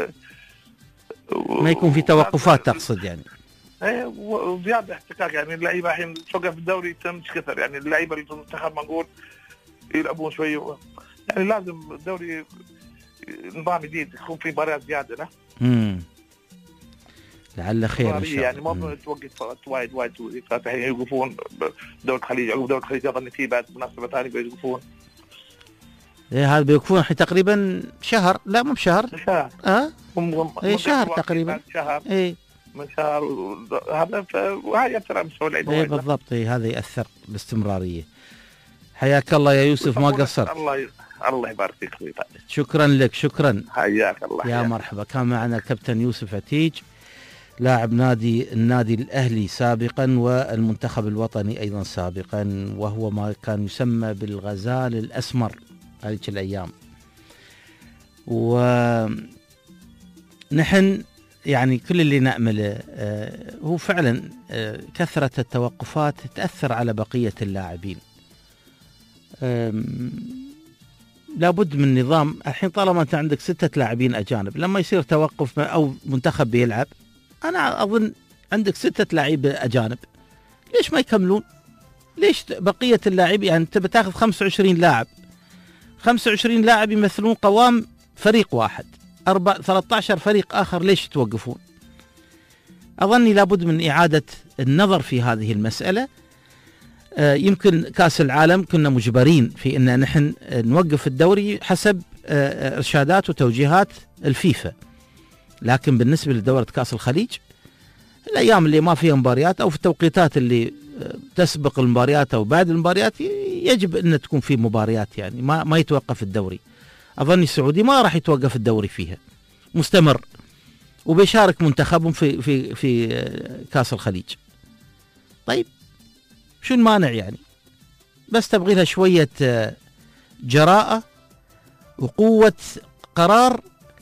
ما يكون في توقفات تقصد يعني. ايه وزيادة احتكاك، يعني اللعيبة الحين توقف الدوري تمش كثر، يعني اللعيبة اللي في المنتخب ما نقول يلعبون شوي يعني لازم الدوري نظام جديد يكون في مباريات زيادة له. لعل خير ان شاء الله. يعني ما توقف وايد وظيفات الحين يوقفون بدولة الخليج، عقب دولة الخليج اظن في بعد مناسبة ثانية بيوقفون. هذا بيكون الحين تقريبا شهر، لا مو بشهر، شهر شهر تقريبا، شهر من شهر هذا، وهذا يأثر على مستوى العيد. بالضبط، هذا يأثر باستمرارية. حياك الله يا يوسف، ما قصرت. الله يبارك فيك اخوي. شكرا لك، شكرا، حياك الله. يا مرحبا. كان معنا الكابتن يوسف عتيج، لاعب النادي الأهلي سابقا والمنتخب الوطني أيضا سابقا، وهو ما كان يسمى بالغزال الأسمر هذه الأيام. ونحن يعني كل اللي نأمله هو فعلا كثرة التوقفات تأثر على بقية اللاعبين. لابد من نظام. الحين طالما أنت عندك 6 لاعبين أجانب، لما يصير توقف أو منتخب بيلعب، أنا أظن عندك 6 لاعبين أجانب، ليش ما يكملون؟ ليش بقية اللاعب يعني أنت بتاخذ 25 لاعب، 25 لاعب يمثلون قوام فريق واحد، 13 فريق آخر، ليش توقفون؟ أظني لابد من إعادة النظر في هذه المسألة. يمكن كأس العالم كنا مجبرين في أن نحن نوقف الدوري حسب إرشادات وتوجيهات الفيفا، لكن بالنسبة لدورة كأس الخليج الأيام اللي ما فيها مباريات أو في التوقيتات اللي تسبق المباريات أو بعد المباريات يجب أن تكون في مباريات، يعني ما يتوقف الدوري. أظن السعودي ما راح يتوقف الدوري فيها، مستمر، وبيشارك منتخبهم في كأس الخليج. طيب شو المانع يعني؟ بس تبغي لها شوية جراءة وقوة قرار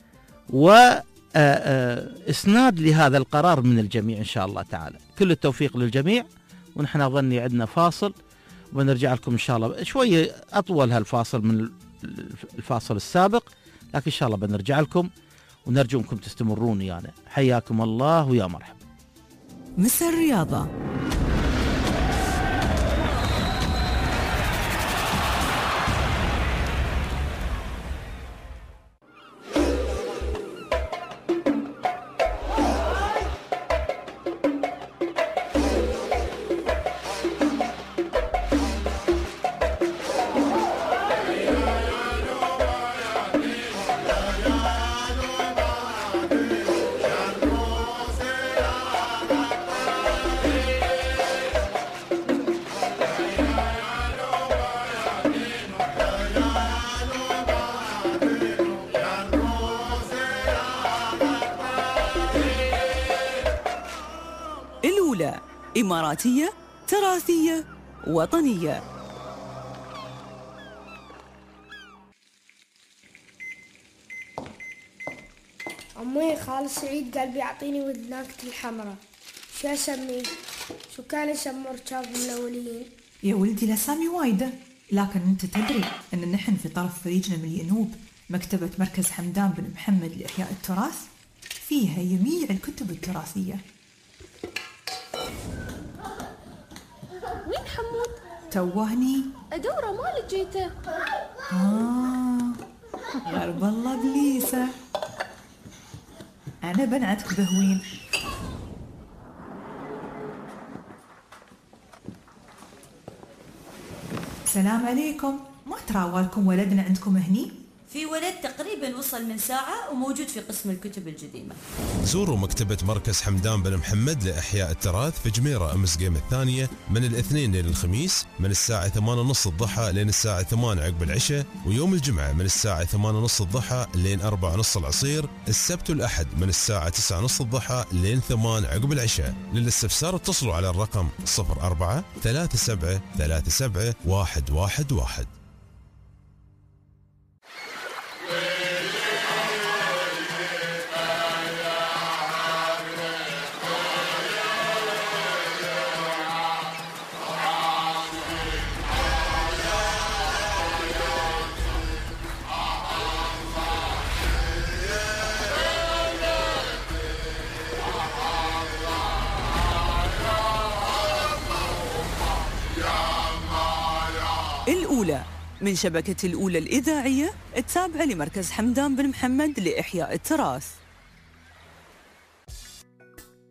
وإسناد لهذا القرار من الجميع إن شاء الله تعالى. كل التوفيق للجميع، ونحن أظني عندنا فاصل ونرجع لكم إن شاء الله شوية أطول هالفاصل من الفاصل السابق، لكن إن شاء الله بنرجع لكم ونرجو أنكم تستمرون يعني. حياكم الله ويا مرحبا. مسا الرياضة. الأولى إماراتية، تراثية، وطنية. أمي خال سعيد قال بيعطيني وذناكة الحمراء، شو أسميه؟ شو كان يسموا ركابهم الأوليين؟ يا ولدي الأسامي وايدة، لكن أنت تدري أن نحن في طرف فريقنا من الينوب مكتبة مركز حمدان بن محمد لإحياء التراث، فيها جميع الكتب التراثية. وين حمود؟ توهني أدوره ما لقيته. غرب الله بليسة، أنا بنعتك بهوين. السلام عليكم، ما تراوالكم ولدنا عندكم هني؟ في ولد تقريبا وصل من ساعة وموجود في قسم الكتب القديمة. زوروا مكتبة مركز حمدان بن محمد لإحياء التراث في جميرة أمس قيم الثانية من الاثنين لين الخميس من الساعة 8:30 الضحى لين الساعة 8 عقب العشاء، ويوم الجمعة من الساعة 8:30 الضحى لين 4:30 العصير، السبت والأحد من الساعة 9:30 الضحى لين 8 عقب العشاء. للاستفسار اتصلوا على الرقم 04 37 37 111. الأولى من شبكة الأولى الإذاعية التابعة لمركز حمدان بن محمد لإحياء التراث.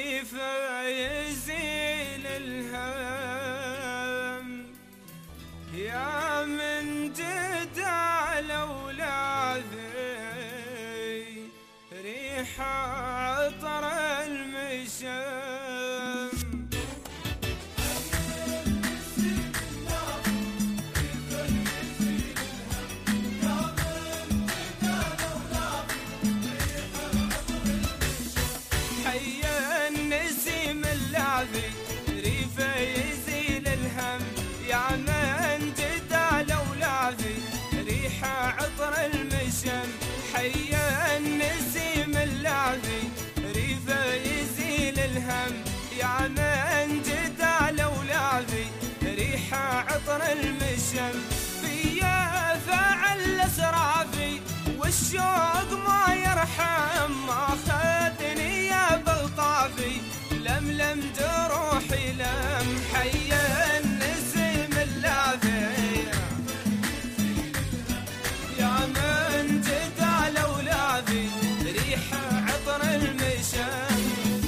ريفه يزيل الهم يا من جد على أولادي ريح عطر المشم حيا النسيم اللعبي ريفه يزيل الهم يا من جد على أولادي ريح عطر المشم حيا النسيم اللعبي ريفه يزيل الهم يا من جد على أولادي ريح عطر المشم فيا فعل اسرافي والشوق ما يرحم ما خذني يا بلطافي لملم جروحي لم حيا النسيم اللافي يا من جد على أولادي ريح عطر المشم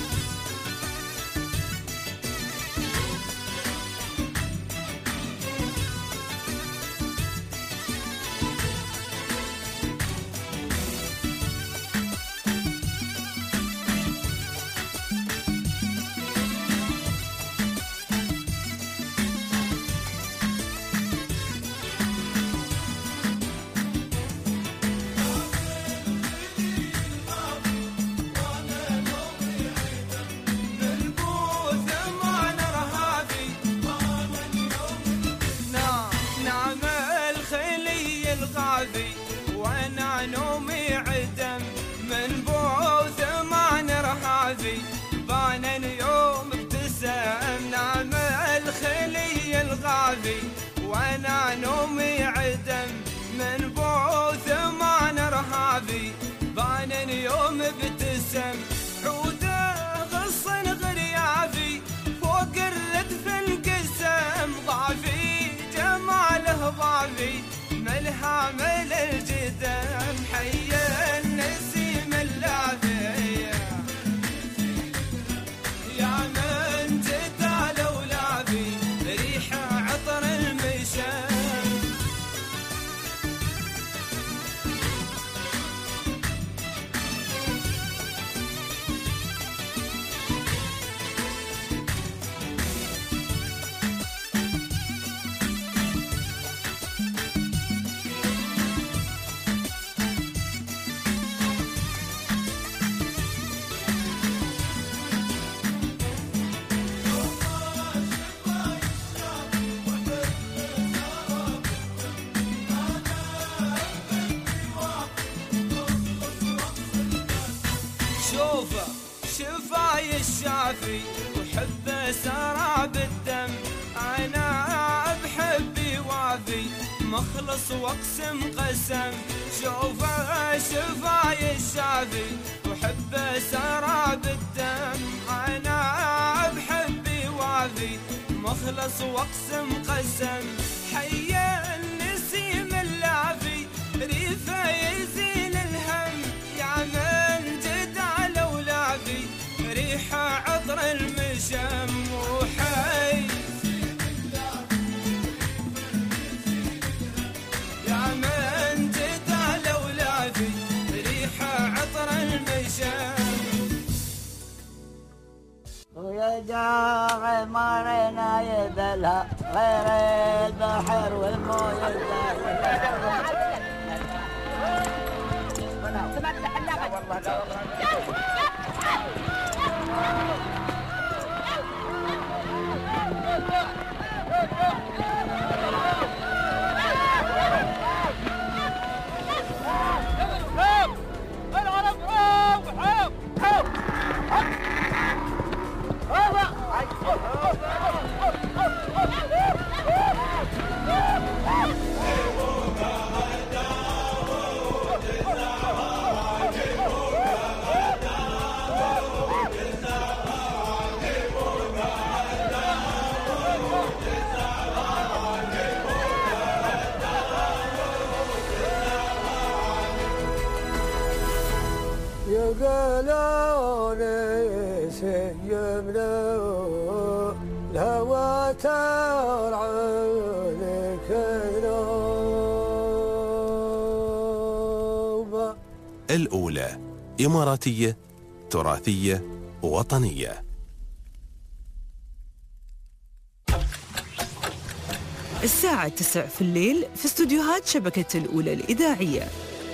وانا نومي عدم من بوث ما نرهاذي بان اليوم ابتسم نام الخلي الغاذي وانا نومي عدم من بوث ما نرهاذي بان اليوم ابتسم عوده غصن غريافي فوق الردف انقسم ضعفي جماله ضعفي ملها مل الجدم حيا النسيم اللافي يا من جد على أولادي ريح عطر المشم شفاي الشافي وحبه سرى بالدم انا بحبي وافي مخلص واقسم قسم شوفه شفاي الشافي وحبه سرى بالدم انا بحبي وافي مخلص واقسم قسم حيا النسيم اللافي ريفه يزيل الهم يا من جد على أولادي ريح عطر المشم وحي يا من جد على أولادي ريح عطر المشم ويا جاغ مارنا يدلها غير البحر والمويه الزاهيه الهوى ترعى ذنوب. الأولى إماراتية تراثية وطنية. الساعة 9 في الليل في استوديوهات شبكة الأولى الإذاعية.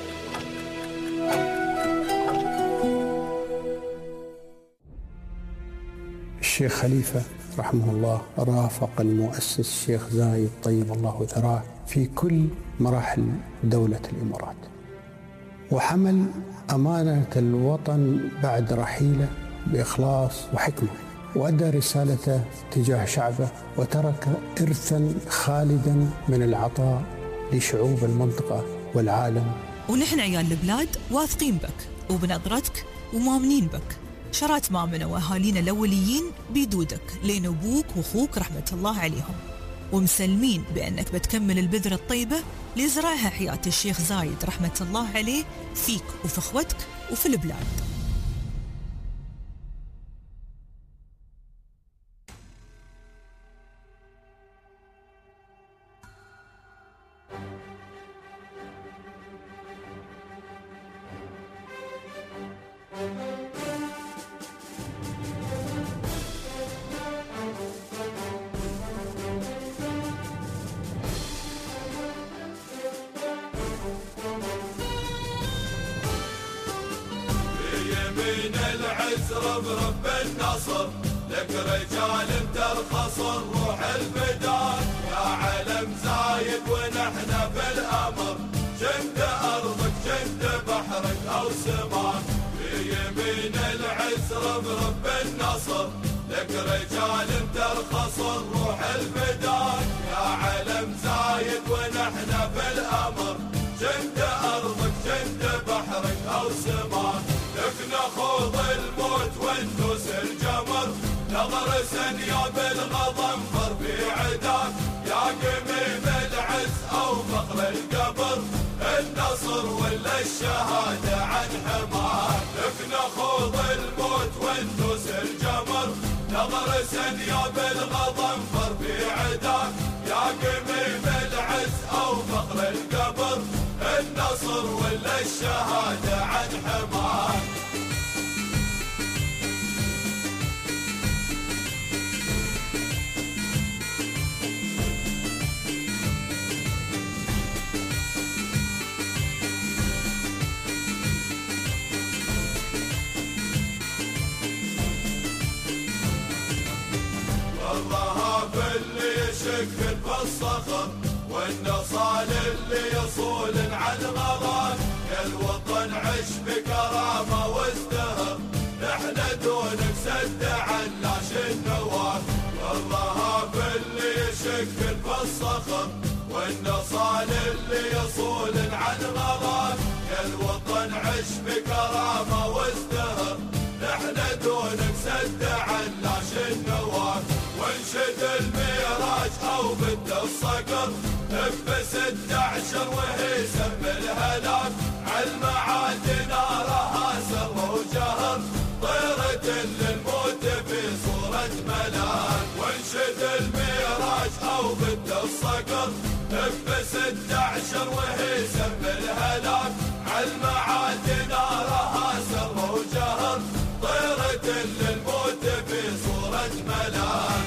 الشيخ خليفة رحمه الله رافق المؤسس الشيخ زايد طيب الله ثراه في كل مراحل دولة الإمارات، وحمل أمانة الوطن بعد رحيله بإخلاص وحكمة، وأدى رسالته تجاه شعبه، وترك إرثا خالدا من العطاء لشعوب المنطقة والعالم. ونحن عيال البلاد واثقين بك وبنظرتك ومؤمنين بك. شرات مامنا وأهالينا الأوليين بيدودك لين أبوك وأخوك رحمة الله عليهم، ومسلمين بأنك بتكمل البذرة الطيبة اللي زرعها حياة الشيخ زايد رحمة الله عليه فيك وفي أخوتك وفي البلاد. يمين العز رب النصر، لك رجال ترخص الروح الفداء، يا علم زايد ونحن بالامر، جند ارضك جند بحرك او سماء. يمين العز رب النصر، لك رجال ترخص الروح الفداء، يا علم زايد ونحن بالامر، جند ارضك جند بحرك او سماء. لك نخوض الموت وندوس الجمر، نغرس انياب الغضنفر في عداك، يا قميم العز او فخر القبر، النصر ولا الشهاده عن حماك. لك نخوض الموت وندوس الجمر، نغرس انياب الغضنفر في عداك، يا قميم العز او فخر القبر، النصر ولا الشهاده عن حماك. والله اللي يشك بالصخر، والنصال اللي يصول على الغرام، يا الوطن عش بكرامه وازدهر، نحن دونك سد علاش النوار. والله اللي يشك بالصخر، والنصال اللي يصول على الغرام، يا الوطن عش بكرامه وازدهر، نحن دونك سد علاش النوار. وانشد الميراج او بد الصقر، ب16 وهي سم الهلاك، عالمعاد نارها سر وجهر، طيرة للموت في صورة ملاك. وانشد الميراج او بد الصقر، ب16 وهي سم الهلاك، عالمعاد نارها سر وجهر، طيرة للموت في صورة ملاك.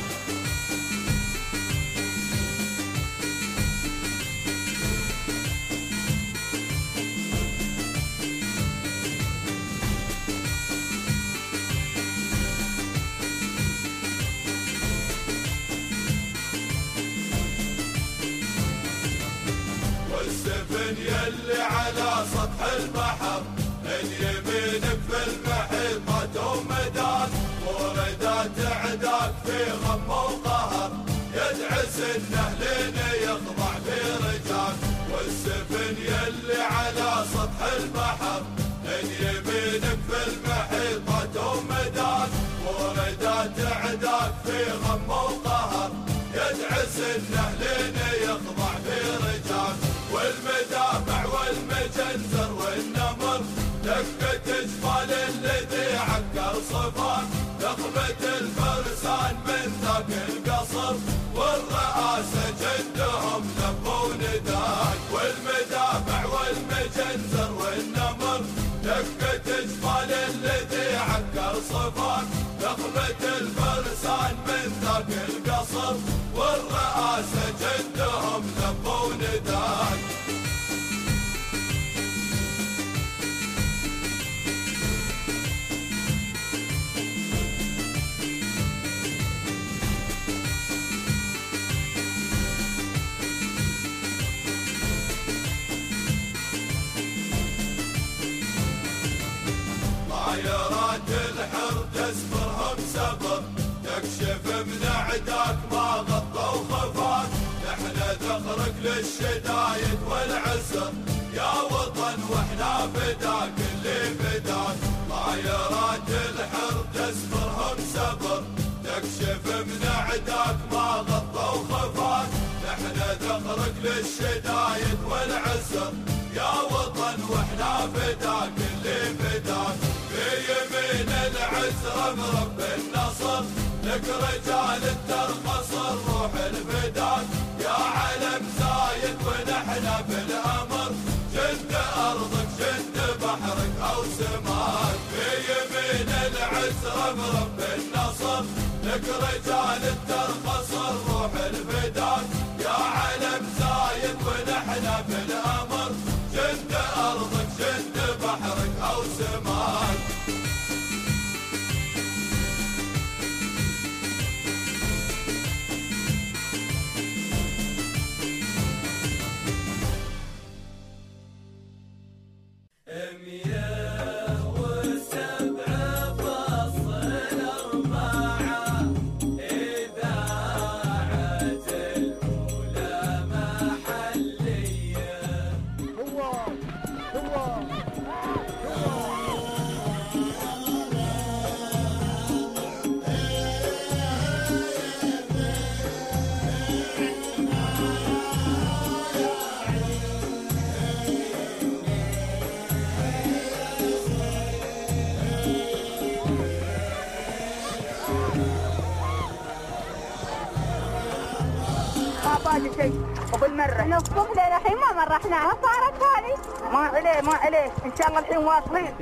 والسفن يلي على سطح البحر، اليمينك في المحيطات ومدار، وردات عداك في غم وقهر، يدعس النهلين يخضع في رجاك. والسفن يلي على سطح البحر، اليمينك في المحيطات ومدار، وردات عداك في غم وقهر، يدعس النهلين يخضع في رجاك. والمدافع والمجنزر والنمر، دقة جبال الذي عكر صفاك، نخبة الفرسان من ذاك القصر والرئاسة جندهم لبوا نداك والمدافع والمجنزر والنمر دقت جبال الذي عكر صفاك نخبة الفرسان من ذاك القصر والرئاسة جندهم لبوا نداك طايرات الحر تسبرهم سبر تكشف من عداك ما غطى وخفاك نحن ذخرك للشدايد والعسر يا وطن واحنا فداك اللي فداك طايرات الحر تسبرهم سبر تكشف من عداك ما غطى وخفاك نحن ذخرك للشدايد والعسر يا وطن واحنا فداك اللي فداك بيمين العز رب النصر لك رجال الترقص الروح الفداك يا علم زايد ونحن بالامر جند ارضك جند بحرك او سماك بيمين العز رب النصر لك رجال الترقص الروح الفداك يا علم زايد ونحن بالامر جند ارضك جند بحرك او سماك باقي شيء وبالمره من الصبح للحين ما مرحناها صارت هذه ما عليه ان شاء الله الحين واصلين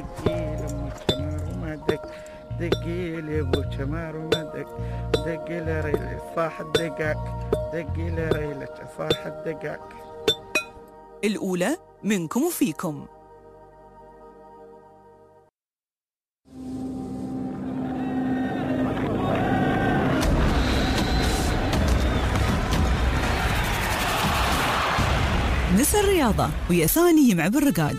دقي لي ابو شمار وما دقي لي ريلة صاح الدقاق دقي لي ريلة صاح الدقاق. الأولى منكم وفيكم. نسى الرياضة ويا ثاني يمع بالرقاد.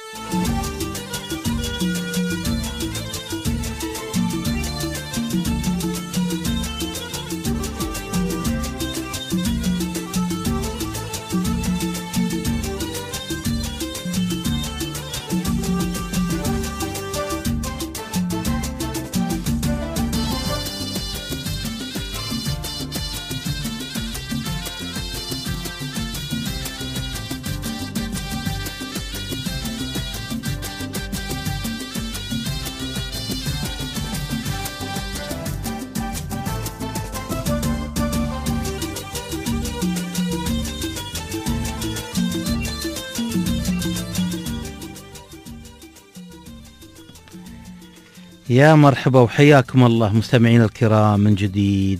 يا مرحبا وحياكم الله مستمعين الكرام من جديد.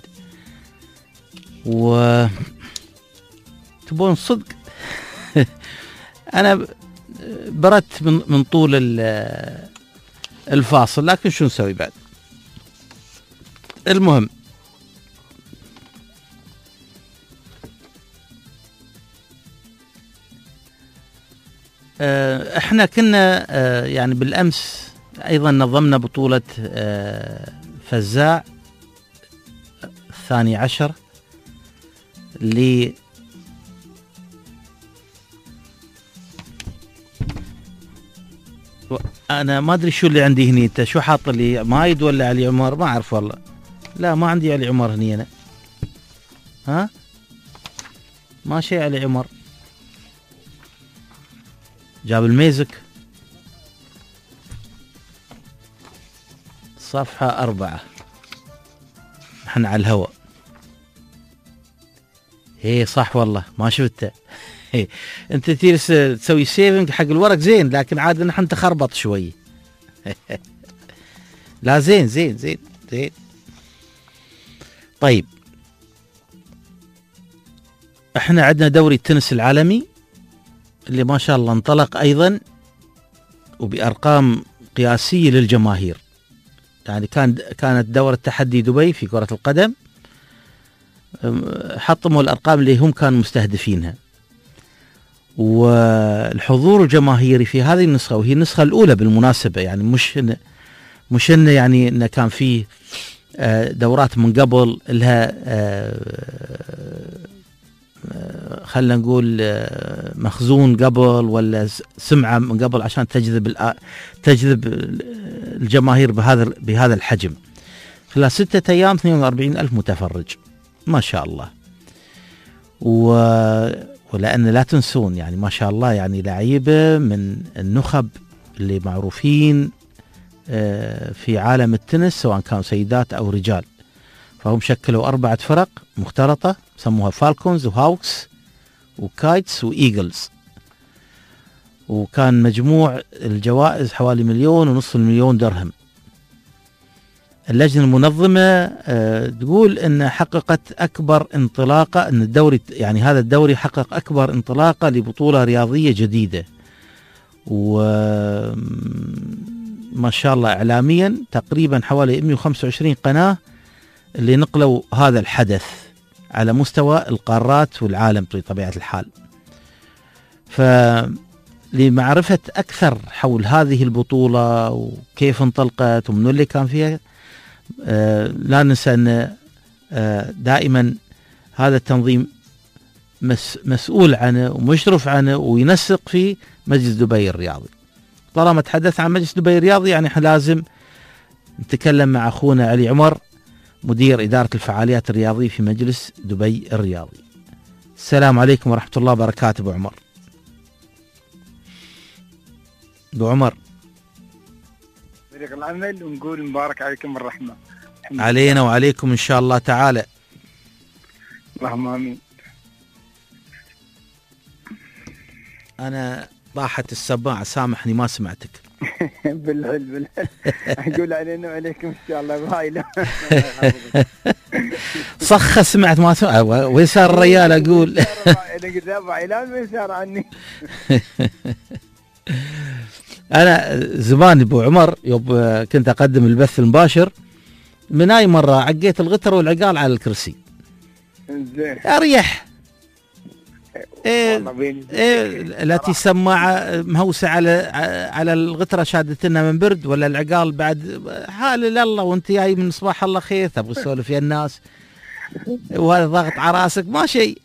و تبون صدق أنا بردت من طول الفاصل، لكن شو نسوي بعد. المهم احنا كنا يعني بالأمس أيضا نظمنا بطولة فزاع 12 أنا ما أدري شو اللي عندي هني. أنت شو حاط لي؟ مايد ولا علي عمر؟ ما أعرف والله. لا ما عندي علي عمر هني أنا. ها ما شيء علي عمر. جاب الميزك صفحة 4. احنا على الهواء. ايه صح والله ما شفته. انت تسوي سيفنج حق الورق زين، لكن عاد نحن تخربط شوي. لا زين زين زين زين. طيب احنا عندنا دوري التنس العالمي اللي ما شاء الله انطلق ايضا وبأرقام قياسية للجماهير. يعني كانت دورة تحدي دبي في كرة القدم، حطموا الأرقام اللي هم كانوا مستهدفينها، والحضور الجماهيري في هذه النسخة، وهي النسخة الأولى بالمناسبة، يعني مش إنه يعني إنه كان فيه دورات من قبل لها خلنا نقول مخزون قبل ولا سمعة من قبل عشان تجذب الجماهير بهذا الحجم. خلال 6 أيام 42,000 متفرج ما شاء الله. ولأن لا تنسون يعني ما شاء الله يعني لعيبة من النخب اللي معروفين في عالم التنس سواء كانوا سيدات أو رجال. فهم شكلوا 4 فرق مختلطة سموها فالكونز وهاوكس وكايتس وإيجلز، وكان مجموع الجوائز حوالي 1.5 مليون درهم. اللجنة المنظمة تقول أن حققت أكبر انطلاقة، أن الدوري يعني هذا الدوري حقق أكبر انطلاقة لبطولة رياضية جديدة، وما شاء الله إعلاميا تقريبا حوالي 125 قناة اللي نقلوا هذا الحدث على مستوى القارات والعالم بطبيعة الحال. فلمعرفة أكثر حول هذه البطولة وكيف انطلقت ومن اللي كان فيها، لا ننسى أن دائما هذا التنظيم مسؤول عنه ومشرف عنه وينسق في مجلس دبي الرياضي. طالما تحدث عن مجلس دبي الرياضي يعني احنا لازم نتكلم مع أخونا علي عمر مدير إدارة الفعاليات الرياضية في مجلس دبي الرياضي. السلام عليكم ورحمة الله وبركاته أبو عمر. أبو عمر فريق العمل، ونقول مبارك عليكم الرحمة علينا وعليكم إن شاء الله تعالى. اللهم آمين. أنا طاحت السماعة سامحني ما سمعتك. بالحل أقول علينا وعليكم إن شاء الله بايلة. صخة سمعت ما سمعت وين صار الرجال أقول. أنا قلت أبو عيلان وين صار عني. أنا زمان أبو عمر يوم كنت أقدم البث المباشر من أي مرة عقيت الغتر والعقال على الكرسي. زين. أريح. التي سماعة مهوسة على الغترة شادتنا من برد ولا العقال بعد حال لله وانت جاي من صباح الله خير تبغى تسولف يا الناس وهذا ضغط على راسك ما شيء.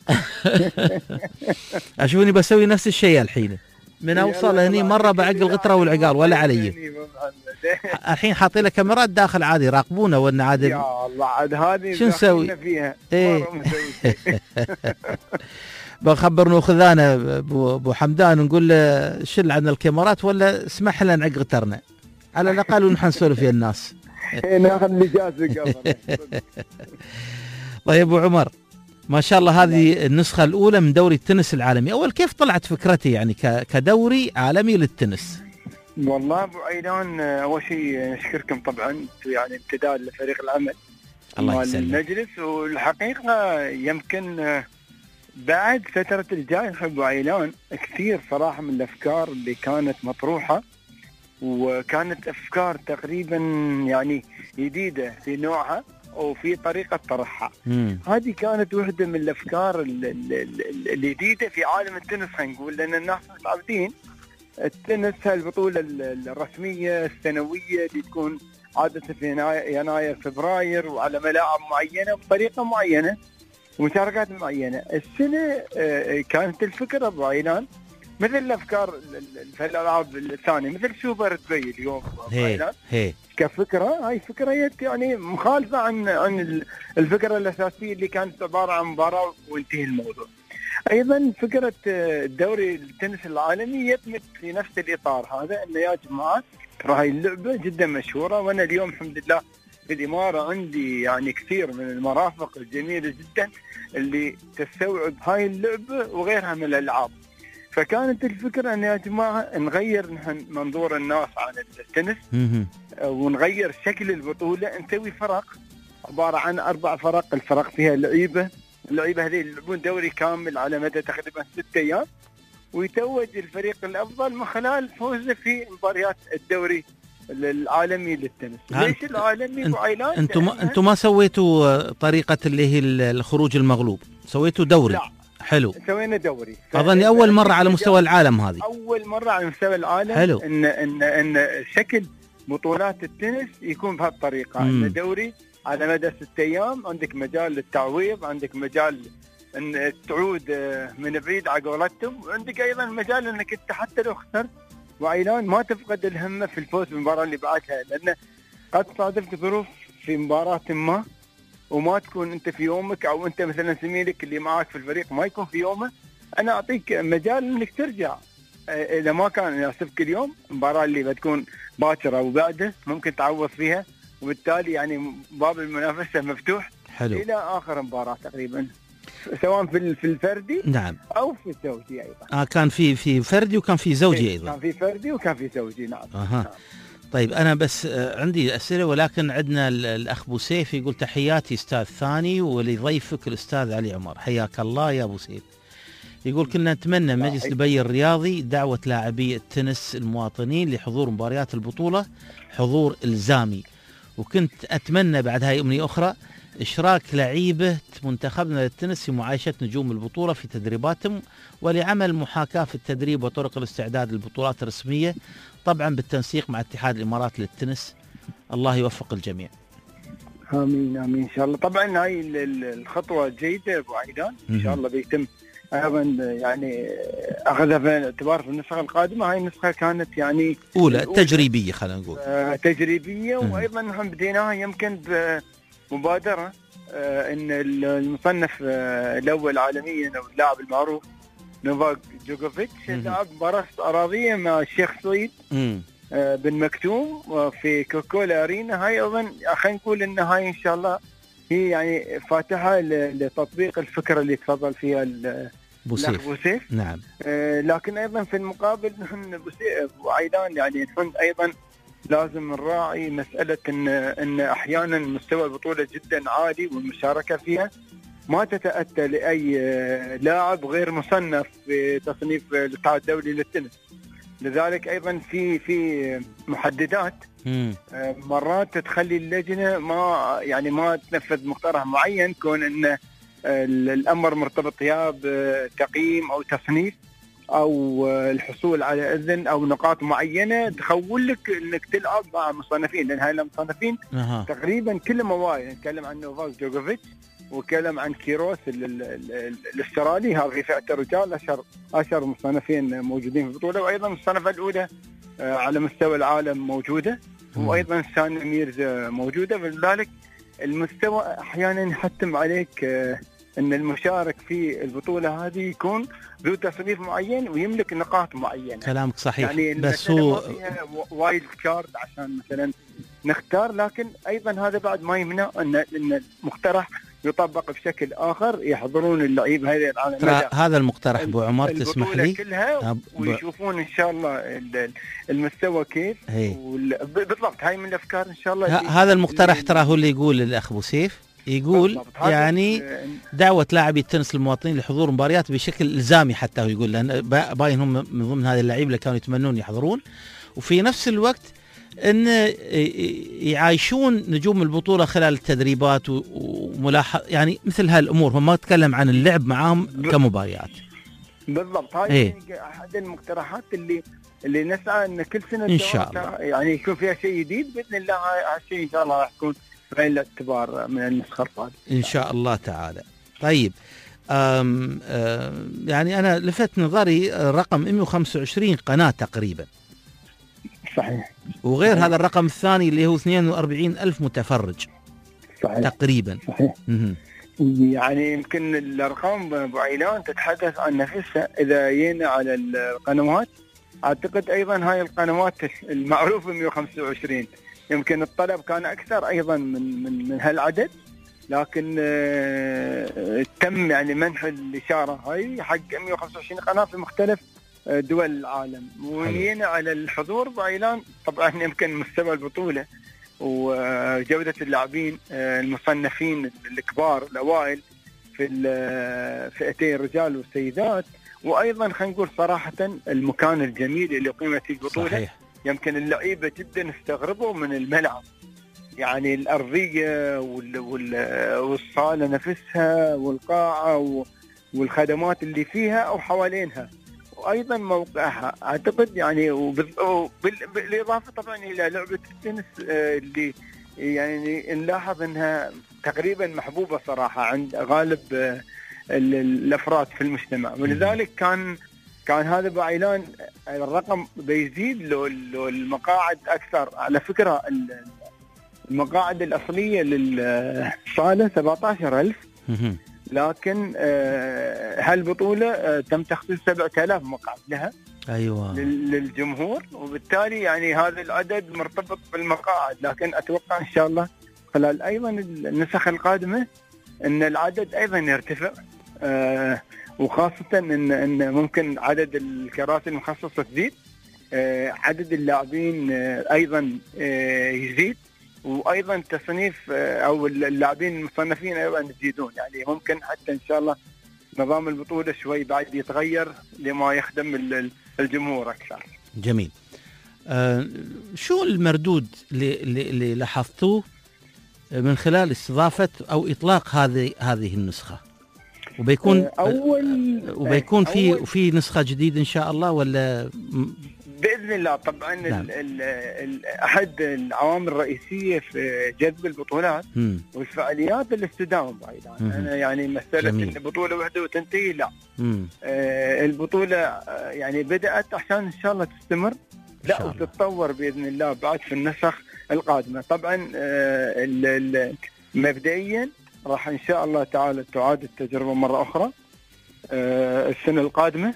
أشوفني بسوي نفس الشيء الحين من أوصل هني مرة بعق الغترة والعقال ولا علي. الحين حاطين له كاميرات داخل عادي يراقبونه وإن عادي. يا الله عاد هذه شو نسوي فيها. بخبر ناخذانا ابو حمدان ونقول له شل عنا الكاميرات ولا اسمح لنا نعق غترنا على الاقل ونحن نسولف ويا الناس. ناخذ الاجازه قبل. طيب ابو عمر ما شاء الله هذه النسخه الاولى من دوري التنس العالمي. اول كيف طلعت فكرتي يعني كدوري عالمي للتنس؟ والله ابو عيلان اول شيء نشكركم طبعا يعني امتداد لفريق العمل الله يسلمك المجلس. والحقيقه يمكن بعد فترة الجاي أبو عيلان كثير صراحة من الأفكار اللي كانت مطروحة، وكانت أفكار تقريبا يعني جديدة في نوعها وفي طريقة طرحها. هذه كانت واحدة من الأفكار الجديدة في عالم التنس خلينا نقول، لأن الناس متعودين التنس البطولة الرسمية السنوية اللي تكون عادة في يناير فبراير وعلى ملاعب معينة بطريقة معينة ومشاركات معينة. السنة كانت الفكرة أبو عيلان مثل الأفكار في الألعاب الثانية مثل سوبر دبي اليوم كفكرة. هاي فكرة يعني مخالفة عن الفكرة الأساسية اللي كانت عبارة عن مباراة وانتهي الموضوع. أيضا فكرة الدوري التنس العالمي يتمت في نفس الإطار هذا، أنه يا جماعة ترى هاي اللعبة جدا مشهورة، وأنا اليوم الحمد لله في الإمارة عندي يعني كثير من المرافق الجميلة جدا اللي تستوعب هاي اللعبة وغيرها من الألعاب. فكانت الفكرة أن يا جماعة نغير نحن منظور الناس عن التنس ونغير شكل البطولة. نسوي فرق عبارة عن 4 فرق، الفرق فيها اللعيبة هذه يلعبون دوري كامل على مدى تقريبا 6 أيام، ويتوج الفريق الأفضل من خلال فوزه في مباريات الدوري العالمي للتنس. ليش العالمي ابو عيلان؟ انتم ما سويتوا طريقة اللي هي الخروج المغلوب، سويتوا دوري؟ لا. حلو، سوينا دوري. اظني اول مرة على مستوى العالم هذه. اول مرة على مستوى العالم. حلو. ان شكل بطولات التنس يكون بهالطريقة، ان دوري على مدى 6 أيام، عندك مجال للتعويض، عندك مجال ان تعود من بعيد على قولتهم، وعندك ايضا مجال انك انت حتى لو خسرت وعيلان ما تفقد الهمة في الفوز بالمباراة اللي بعدها، لأن قد صادفت ظروف في مباراة ما وما تكون أنت في يومك، أو أنت مثلا زميلك اللي معك في الفريق ما يكون في يومه، أنا أعطيك مجال إنك ترجع. إذا ما كان يناسبك اليوم، المباراة اللي بتكون باكرة أو بعده ممكن تعوض فيها، وبالتالي يعني باب المنافسة مفتوح. حلو. إلى آخر مباراة تقريبا، سواء في الفردي نعم أو في الزوجي أيضا. كان في فردي وكان في زوجي أيضا. كان في فردي وكان في زوجي. نعم. نعم. طيب أنا بس عندي أسئلة، ولكن عندنا الأخ أبو سيف يقول تحياتي أستاذ ثاني ولضيفك الأستاذ علي عمر. حياك الله يا أبو سيف. يقول كنا نتمنى مجلس دبي الرياضي دعوة لاعبي التنس المواطنين لحضور مباريات البطولة حضور إلزامي، وكنت أتمنى بعد هاي أمنية أخرى إشراك لعيبة منتخبنا للتنس في معايشة نجوم البطولة في تدريباتهم، ولعمل محاكاة في التدريب وطرق الاستعداد للبطولات الرسمية، طبعا بالتنسيق مع اتحاد الإمارات للتنس. الله يوفق الجميع. آمين آمين إن شاء الله. طبعا هاي الخطوة جيدة أبو عيدان، إن شاء الله بيتم أيضا يعني أخذها في الاعتبار في النسخة القادمة. هاي النسخة كانت يعني أولى تجريبية، خلينا نقول تجريبية. وأيضا نحن بديناها يمكن بمبادرة إن المصنف الأول عالميا أو اللاعب المعروف نوفاك جوكوفيتش لعب مباراة أراضية مع الشيخ سعيد بن مكتوم في كوكولا أرينا. هاي أيضا خلينا نقول إن هاي إن شاء الله هي يعني فاتحة لتطبيق الفكرة اللي تفضل فيها بوسيف. نعم. لكن أيضا في المقابل نحن وعيدان يعني نحن أيضا لازم نراعي مسألة إن أحيانا مستوى البطولة جدا عالي والمشاركة فيها ما تتأتى لأي لاعب غير مصنف في تصنيف الاتحاد الدولي للتنس. لذلك أيضا في محددات مرات تخلي اللجنة ما تنفذ مقترح معين، كون إن الأمر مرتبط يا بتقييم أو تصنيف أو الحصول على إذن أو نقاط معينة تخول لك إنك تلعب مع مصنفين، لأن هاي المصنفين تقريبا كلهم وايد. نتكلم عن نوفاك جوكوفيتش وكلم عن كيروس الاسترالي، هذا في فئة الرجال أشهر مصنفين موجودين في البطولة، وأيضا الصنفة الأولى على مستوى العالم موجودة، وأيضا سان ميرزا موجودة. فلذلك المستوى أحيانا يحتم عليك أن المشارك في البطولة هذه يكون ذو تصنيف معين ويملك نقاط معينة. كلامك صحيح. يعني بس هو وايلد كارد عشان مثلا نختار، لكن أيضا هذا بعد ما يمنع أن المقترح يطبق بشكل آخر، يحضرون اللعيب هذا المقترح أبو عمر تسمح لي كلها ويشوفون إن شاء الله المستوى كيف بالضبط. هاي من الأفكار إن شاء الله. هذا المقترح ترى هو اللي يقول الأخ أبو سيف، يقول يعني دعوة لاعبي التنس المواطنين لحضور مباريات بشكل إلزامي، حتى هو يقول لأن باين هم من ضمن هذه اللعيبة اللي كانوا يتمنون يحضرون، وفي نفس الوقت أن يعايشون نجوم البطولة خلال التدريبات وملاحظة يعني مثل هالأمور. هم ما تكلم عن اللعب معهم كمباريات. بالضبط. هاي أحد المقترحات اللي نسعى أن كل سنة إن شاء الله يعني يكون فيها شيء جديد بإذن الله. هالشيء إن شاء الله راح يكون بعين الاعتبار من النسخة القادمة إن شاء الله تعالى. طيب يعني أنا لفت نظري رقم 125 قناة تقريبا. صحيح. وغير هذا الرقم الثاني اللي هو 42,000 متفرج. صحيح. تقريبا. صحيح. يعني يمكن الأرقام أبو عيلان تتحدث عن نفسها. إذا جينا على القنوات أعتقد أيضا هاي القنوات المعروفة 125 يمكن الطلب كان اكثر ايضا من هالعدد، لكن تم يعني منح الاشاره هاي حق 125 قناه في مختلف دول العالم. ونينا على الحضور بعيلان، طبعا يمكن مستوى البطوله وجوده اللاعبين المصنفين الكبار الاوائل في فئتي الرجال والسيدات، وايضا خلينا نقول صراحه المكان الجميل اللي قيمت فيه البطوله. صحيح. يمكن اللعيبه جدا استغربوا من الملعب، يعني الارضيه والصاله نفسها والقاعه والخدمات اللي فيها او حوالينها، وايضا موقعها اعتقد يعني. بالاضافه طبعا الى لعبه التنس اللي يعني نلاحظ انها تقريبا محبوبه صراحه عند غالب الافراد في المجتمع، ولذلك كان هذا بعيلان الرقم بيزيد لو المقاعد اكثر. على فكره المقاعد الاصليه للصاله 17,000، لكن هالبطوله تم تخصيص 7,000 مقعد لها. ايوه للجمهور، وبالتالي يعني هذا العدد مرتبط بالمقاعد، لكن اتوقع ان شاء الله خلال ايضا النسخ القادمه ان العدد ايضا يرتفع، وخاصه ان ممكن عدد الكراسي المخصصه تزيد، عدد اللاعبين ايضا يزيد، وايضا تصنيف او اللاعبين المصنفين ايضا يزيدون. يعني ممكن حتى ان شاء الله نظام البطوله شوي بعد يتغير لما يخدم الجمهور اكثر. جميل. شو المردود اللي لاحظتوه من خلال استضافه او اطلاق هذه النسخه؟ وبيكون في نسخه جديده ان شاء الله ولا؟ باذن الله. طبعا نعم. احد العوامل الرئيسيه في جذب البطولات والفعاليات الاستدامه بعيدا. انا يعني مساله البطوله وحده وتنتهي لا. البطوله يعني بدات عشان ان شاء الله تستمر، لا وتتطور باذن الله بعد في النسخ القادمه. طبعا مبدئيا راح ان شاء الله تعالى تعاد التجربه مره اخرى السنه القادمه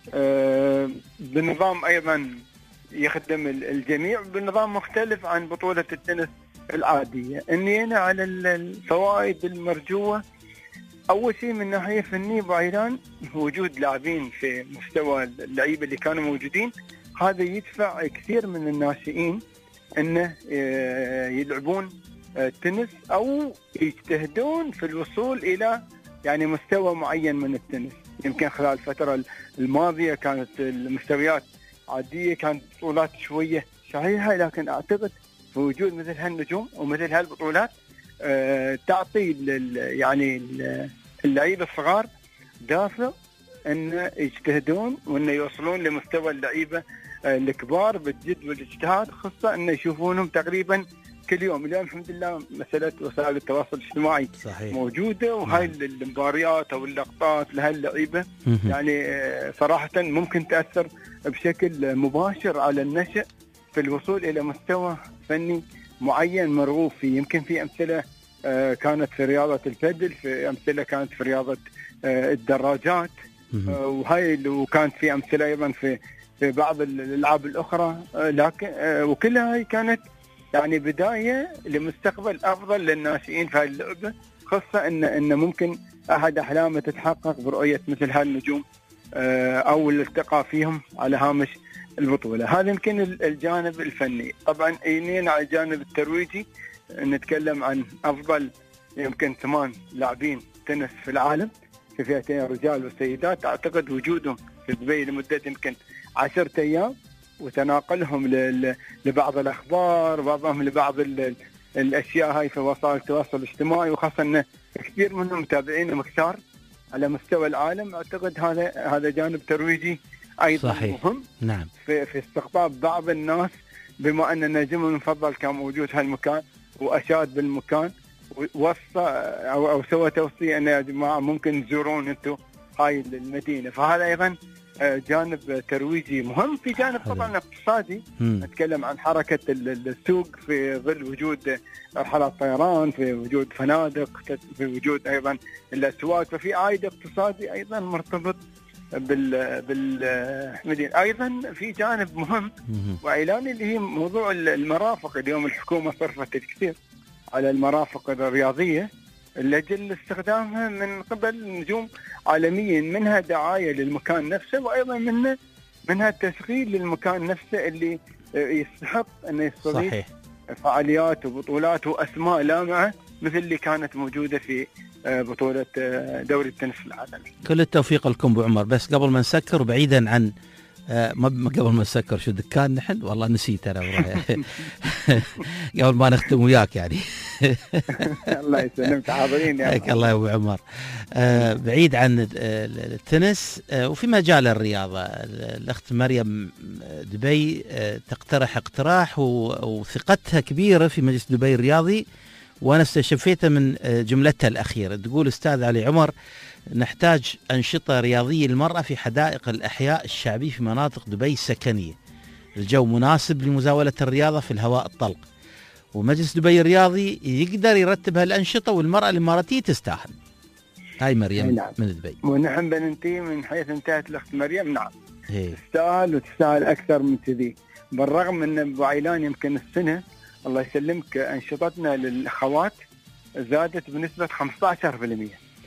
بنظام ايضا يخدم الجميع، بنظام مختلف عن بطوله التنس العاديه. انينا على الفوائد المرجوه. اول شيء من ناحيه فنيه بعيدان وجود لاعبين في مستوى اللعيبه اللي كانوا موجودين، هذا يدفع كثير من الناشئين انه يلعبون التنس او يجتهدون في الوصول الى يعني مستوى معين من التنس. يمكن خلال الفتره الماضيه كانت المستويات عاديه، كانت بطولات شويه صحيحه، لكن اعتقد بوجود مثل هالنجوم ومثل هالبطولات تعطي يعني اللعيبه الصغار دافع ان يجتهدون وان يوصلون لمستوى اللعيبه الكبار بالجد والاجتهاد، خاصه ان يشوفونهم تقريبا كل يوم. اليوم الحمد لله مساله وسائل التواصل الاجتماعي صحيح. موجوده، وهاي المباريات او اللقطات لهاللعيبه يعني صراحه ممكن تاثر بشكل مباشر على النشء في الوصول الى مستوى فني معين مرغوب فيه. يمكن في امثله كانت في رياضه البادل، في امثله كانت في رياضه الدراجات، وهاي وكانت في امثله ايضا في بعض الالعاب الاخرى، لكن وكلها هي كانت يعني بدايه لمستقبل افضل للناشئين في هذه اللعبه، خاصه ان ممكن احد احلامه تتحقق برؤيه مثل هالنجوم او الالتقاء فيهم على هامش البطوله. هذا يمكن الجانب الفني. طبعا ينين على الجانب الترويجي نتكلم عن افضل يمكن 8 لاعبين تنس في العالم في فئتين الرجال والسيدات. اعتقد وجودهم في دبي لمده يمكن 10 ايام وتناقلهم لبعض الاخبار، بعضهم لبعض الاشياء هاي في وسائل التواصل الاجتماعي، وخاصه ان كثير منهم متابعين كثار على مستوى العالم. اعتقد هذا جانب ترويجي ايضا صحيح. مهم نعم في استقطاب بعض الناس، بما ان نجمهم المفضل كان موجود هالمكان واشاد بالمكان ووصى او سوى توصيه ان يا جماعه ممكن تزورون انتم هاي المدينه. فهذا ايضا جانب ترويجي مهم. في جانب طبعا اقتصادي، نتكلم عن حركه السوق في ظل وجود رحلات طيران، في وجود فنادق، في وجود ايضا الاسواق، ففي عائد اقتصادي ايضا مرتبط بالمدينة. أيضا في جانب مهم وعيلاني اللي هي موضوع المرافق. اليوم الحكومة صرفت الكثير على المرافق الرياضية لأجل استخدامها من قبل نجوم عالميين، منها دعاية للمكان نفسه، وأيضا منها تشغيل للمكان نفسه اللي يستحق أن يستضيف فعاليات وبطولات وأسماء لامعة مثل اللي كانت موجودة في بطولة دوري التنس العالمي. كل التوفيق لكم أبو عمر. بس قبل ما نسكر وبعيدا عن ما قبل ما نسكر شو دكان نحن والله نسيت أنا قبل ما نختم وياك يعني الله يسلمك حاضرين يا الله يا أبو عمر. بعيد عن التنس وفي مجال الرياضة، الأخت مريم دبي تقترح اقتراح وثقتها كبيرة في مجلس دبي الرياضي، وأنا استشفيته من جملتها الأخيرة. تقول أستاذ علي عمر نحتاج أنشطة رياضية للمرأة في حدائق الأحياء الشعبية في مناطق دبي السكنية، الجو مناسب لمزاولة الرياضة في الهواء الطلق، ومجلس دبي الرياضي يقدر يرتب هالأنشطة والمرأة الإماراتية تستاهل. هاي مريم نعم. من دبي. ونحن بننتهي من حيث انتهت الأخت مريم. نعم تستاهل وتستاهل أكثر من كذي، بالرغم من أبو عيلان يمكن السنة الله يسلمك أنشطتنا للأخوات زادت بنسبة 15%،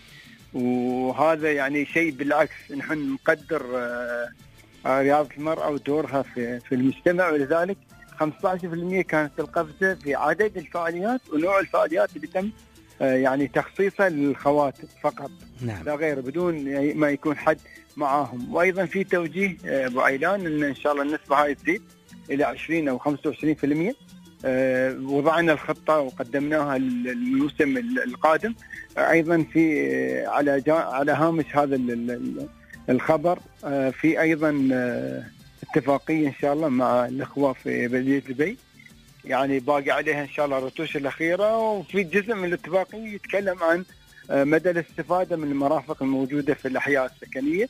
وهذا يعني شيء بالعكس. نحن نقدر رياضة المرأة ودورها في المجتمع، ولذلك 15% كانت القفزة في عدد الفعاليات ونوع الفعاليات اللي تم يعني تخصيصها للخوات فقط. نعم. لا غير، بدون ما يكون حد معاهم. وأيضا في توجيه أبو عيلان إن شاء الله النسبة هاي تزيد إلى 20 أو 25%. وضعنا الخطة وقدمناها للموسم القادم. أيضا في على هامش هذا الخبر في أيضا اتفاقية إن شاء الله مع الأخوة في بلدية دبي، يعني باقي عليها إن شاء الله الرتوش الأخيرة. وفي جزء من الاتفاقية يتكلم عن مدى الاستفادة من المرافق الموجودة في الأحياء السكنية،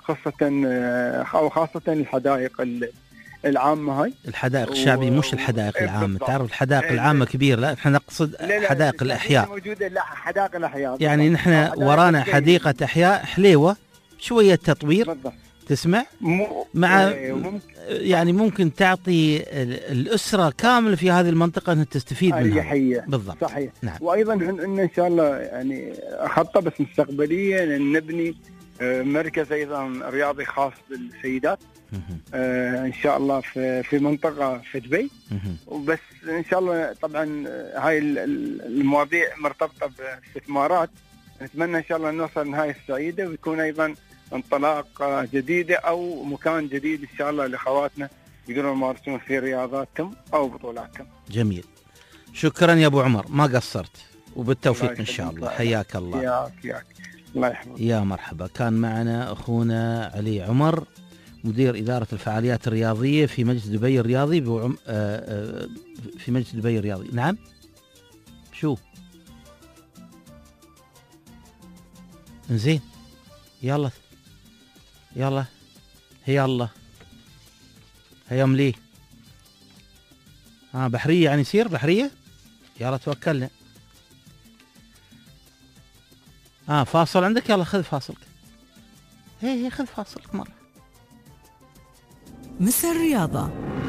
خاصة الحدائق العامة. هاي الحدائق الشعبية مش الحدائق العامة. تعرف الحدائق العامة كبير، لا احنا نقصد حدائق الأحياء موجودة. لا حدائق الأحياء يعني نحن ورانا حديقة أحياء حليوة، شوية تطوير بالضبط. تسمع مع يعني ممكن تعطي الأسرة كامل في هذه المنطقة أنها تستفيد منها بالضبط. صحيح. نعم. وأيضا إن شاء الله يعني خطة بس مستقبلية أن نبني مركز أيضا رياضي خاص بالسيدات إن شاء الله في منطقة في دبي. وبس إن شاء الله طبعا هاي المواضيع مرتبطة باستثمارات، نتمنى إن شاء الله نوصل لنهاية السعيدة، ويكون أيضا انطلاق جديدة أو مكان جديد إن شاء الله لأخواتنا يقدرون يمارسون في رياضاتهم أو بطولاتهم. جميل، شكرا يا أبو عمر، ما قصرت، وبالتوفيق إن شاء الله. حياك الله. ياك الله يحفظك. يا مرحبا. كان معنا أخونا علي عمر مدير إدارة الفعاليات الرياضية في مجلس دبي الرياضي في مجلس دبي الرياضي. نعم شو زين، يلا هيا ملي بحرية يعني يصير بحرية. يلا توكلنا. فاصل عندك؟ يلا خذ فاصلك. هي خذ فاصلك مرة. مس الرياضة.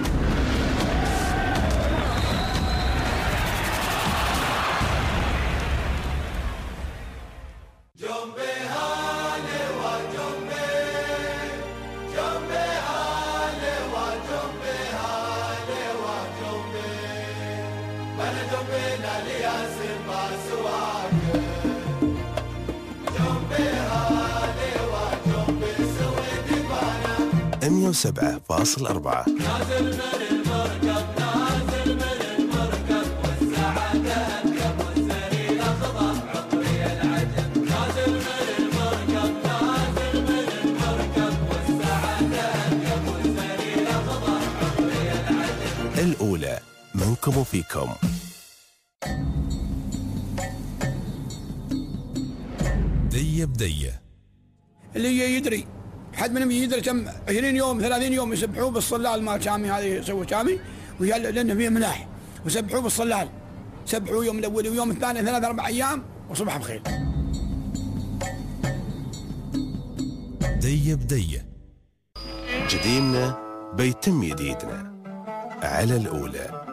مية 107.4. الأولى منكم وفيكم. دية بدية اللي يدري حد منهم يدري كم 20 يوم 30 يوم يسبحوه بالصلال مال شامي، هذا يسوي شامي لأنه فيه ملاح، وسبحوه بالصلال، سبحوه يوم الأول ويوم الثاني 3-4 أيام وصبح بخير. دية بدية. جديدنا بيتم جديدنا على الأولى.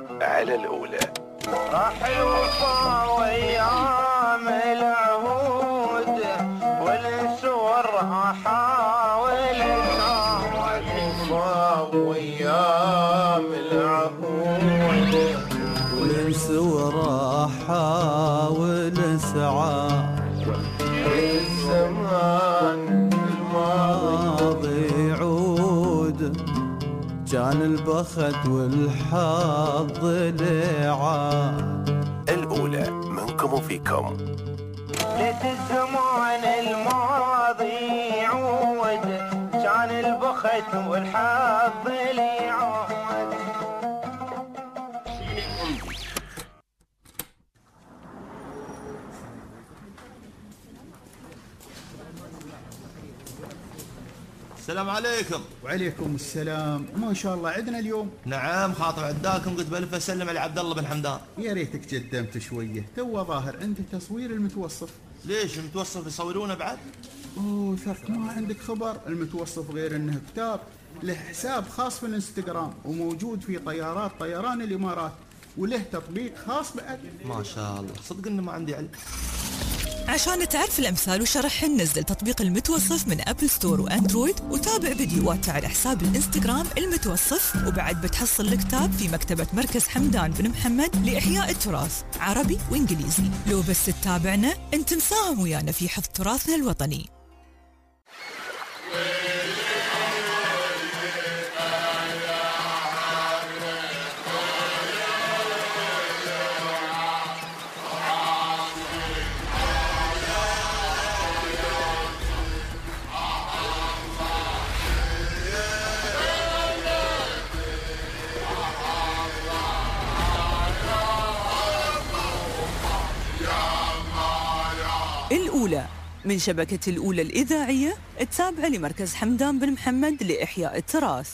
راح الوفا وايام العهود والسور احاول الوفا وايام العهود والسور احاول اسعى الزمان الماضي يعود كان البخت والحظ لعاب. الأولى منكم وفيكم. ليت الزمان الماضي يعود كان البخت والحظ لعاب. السلام عليكم. وعليكم السلام. ما شاء الله عندنا اليوم. نعم خاطر عداكم قلت بلف اسلم على عبد الله بن حمدان. يا ريتك قدمت شويه، تو ظاهر عندي تصوير المتوصف. ليش المتوصف يصورونه بعد؟ اوه ثرك ما عندك خبر، المتوصف غير انه كتاب له حساب خاص في الانستغرام وموجود في طيارات طيران الامارات وله تطبيق خاص بعد. ما شاء الله صدق انه ما عندي علم. عشان تعرف الأمثال وشرحهن نزل تطبيق المتوصف من أبل ستور وأندرويد وتابع فيديوهات على حساب الإنستغرام المتوصف. وبعد بتحصل الكتاب في مكتبة مركز حمدان بن محمد لإحياء التراث عربي وإنجليزي. لو بس تتابعنا أنت مساهم ويانا في حفظ تراثنا الوطني. الأولى من شبكة الأولى الإذاعية التابعة لمركز حمدان بن محمد لإحياء التراث.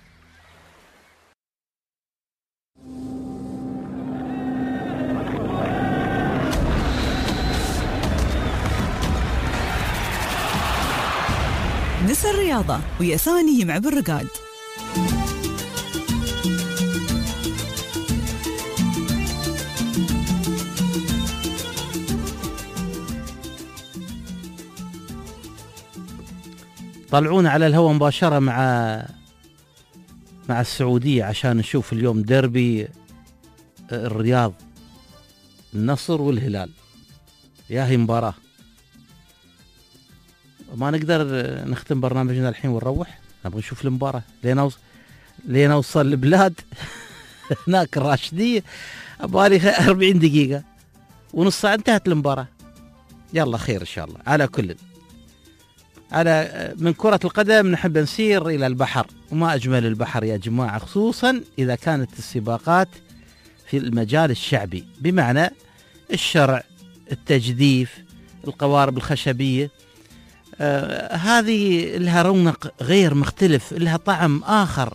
نسى الرياضة ويا ثاني يمع بالرقاد. طلعونا على الهواء مباشرة مع السعودية عشان نشوف اليوم ديربي الرياض، النصر والهلال. يا هي مباراة ما نقدر نختم برنامجنا الحين ونروح، نبغى نشوف المباراة لين اوصل البلاد هناك الراشدية ابالي 40 دقيقة ونص ساعة انتهت المباراة. يلا خير ان شاء الله. على كل من كرة القدم نحب نسير إلى البحر، وما أجمل البحر يا جماعة، خصوصا إذا كانت السباقات في المجال الشعبي، بمعنى الشرع، التجديف، القوارب الخشبية. هذه لها رونق غير مختلف، لها طعم آخر،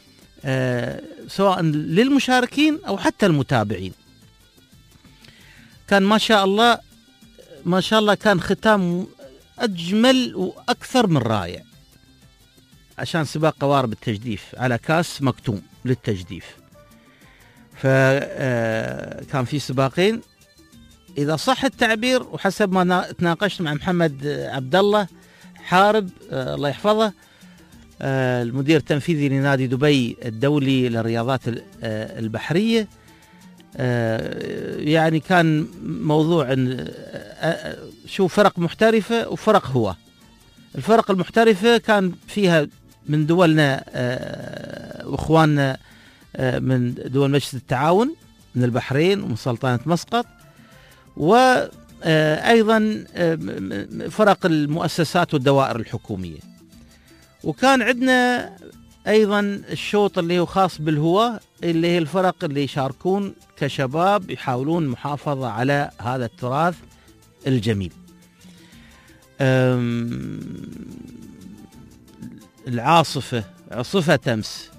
سواء للمشاركين أو حتى المتابعين. كان ما شاء الله كان ختام أجمل وأكثر من رائع عشان سباق قوارب التجديف على كاس مكتوم للتجديف. فكان في سباقين إذا صح التعبير، وحسب ما تناقشت مع محمد عبد الله حارب الله يحفظه، المدير التنفيذي لنادي دبي الدولي للرياضات البحرية، يعني كان موضوع شو فرق محترفة وفرق هو. الفرق المحترفة كان فيها من دولنا واخواننا من دول مجلس التعاون من البحرين ومن سلطنة مسقط، وأيضا فرق المؤسسات والدوائر الحكومية. وكان عندنا أيضا الشوط اللي هو خاص بالهواة، اللي هي الفرق اللي يشاركون كشباب يحاولون المحافظة على هذا التراث الجميل. عاصفة أمس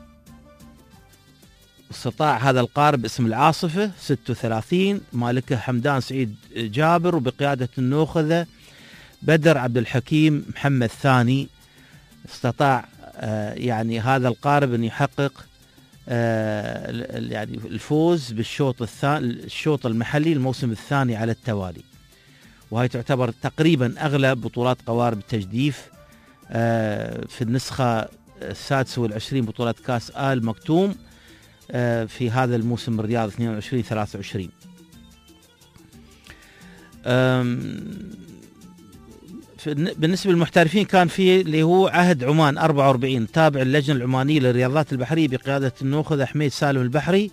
استطاع هذا القارب اسم العاصفة 36 مالكه حمدان سعيد جابر، وبقيادة النوخذة بدر عبد الحكيم محمد ثاني، استطاع يعني هذا القارب أن يحقق يعني الفوز بالشوط الثاني، الشوط المحلي الموسم الثاني على التوالي، وهي تعتبر تقريبا أغلى بطولات قوارب التجديف في النسخة 26 بطولة كاس آل مكتوم في هذا الموسم الرياضي 22-23. بالنسبة للمحترفين كان في اللي هو عهد عمان 44 تابع اللجنة العمانية للرياضات البحرية بقيادة النوخذ حميد سالم البحري،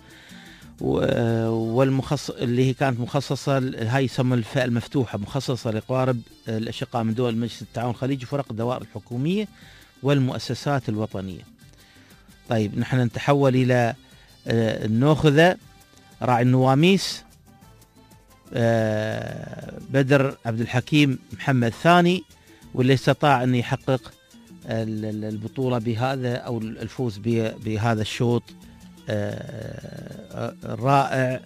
اللي هي كانت مخصصة، هاي يسمى الفئة المفتوحة، مخصصة لقوارب الأشقاء من دول مجلس التعاون الخليجي وفرق الدوائر الحكومية والمؤسسات الوطنية. طيب نحن نتحول إلى النوخذة راعي النواميس بدر عبد الحكيم محمد ثاني، واللي استطاع أن يحقق البطولة بهذا أو الفوز بهذا الشوط الرائع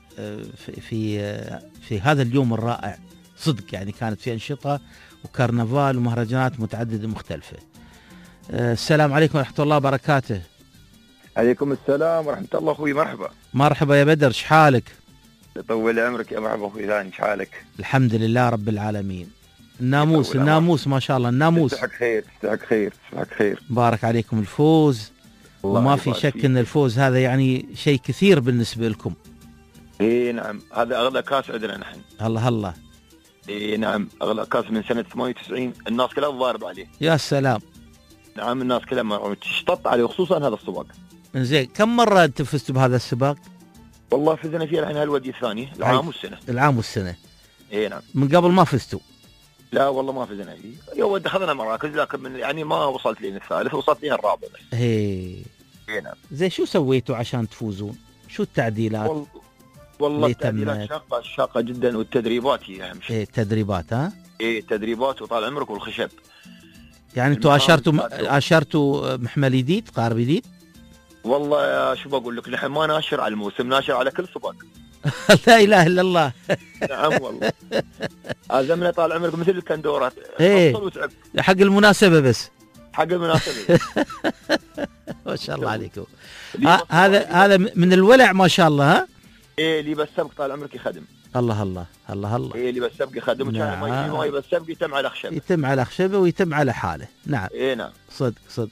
في هذا اليوم الرائع صدق. يعني كانت في أنشطة وكرنفال ومهرجانات متعددة مختلفة. السلام عليكم ورحمة الله وبركاته. عليكم السلام ورحمة الله أخوي. مرحبا. مرحبا يا بدر، شحالك؟ يطول عمرك يا مرحبا أخوي ثاني، شحالك؟ الحمد لله رب العالمين. الناموس ما شاء الله، الناموس تستحق خير تستحق خير تستحق خير. بارك عليكم الفوز، وما في شك ان الفوز هذا يعني شيء كثير بالنسبة لكم. اي نعم، هذا اغلى كاس عندنا نحن. الله. اي نعم، اغلى كاس من سنة 98، الناس كلها تضارب عليه. يا سلام. نعم، الناس كلها تشتط عليه، وخصوصا هذا السباق. زين، كم مرة انت فزتوا بهذا السباق؟ والله فزنا فيه الحين هالودي الثاني، العام والسنة. اي نعم. من قبل ما فزتوا؟ لا والله ما فزنا فيه، يود اخذنا مراكز لكن من يعني ما وصلت لين الثالث، وصلت لين الرابع بس. اي نعم. زين، شو سويتوا عشان تفوزون؟ شو التعديلات؟ والله التعديلات شاقة جدا، والتدريبات هي اهم شيء. التدريبات ها؟ التدريبات وطال عمرك والخشب. يعني انتوا اشرتوا محمل جديد، قارب جديد؟ والله يا شو بقول لك، نحن ما ناشر على الموسم، ناشر على كل سباق. لا اله الا الله. نعم والله. عزمنا طال عمرك مثل الكندورات. حق المناسبة بس. حق المناسبة. ما شاء الله عليكم. هذا من الولع ما شاء الله. ها؟ ايه، اللي بسبق طال عمرك يخدم. الله. ايه، اللي بسبق يخدم. نعم. ما يبسبق يتم على خشبه. يتم على خشبه ويتم على حاله. نعم. ايه نعم. صدق.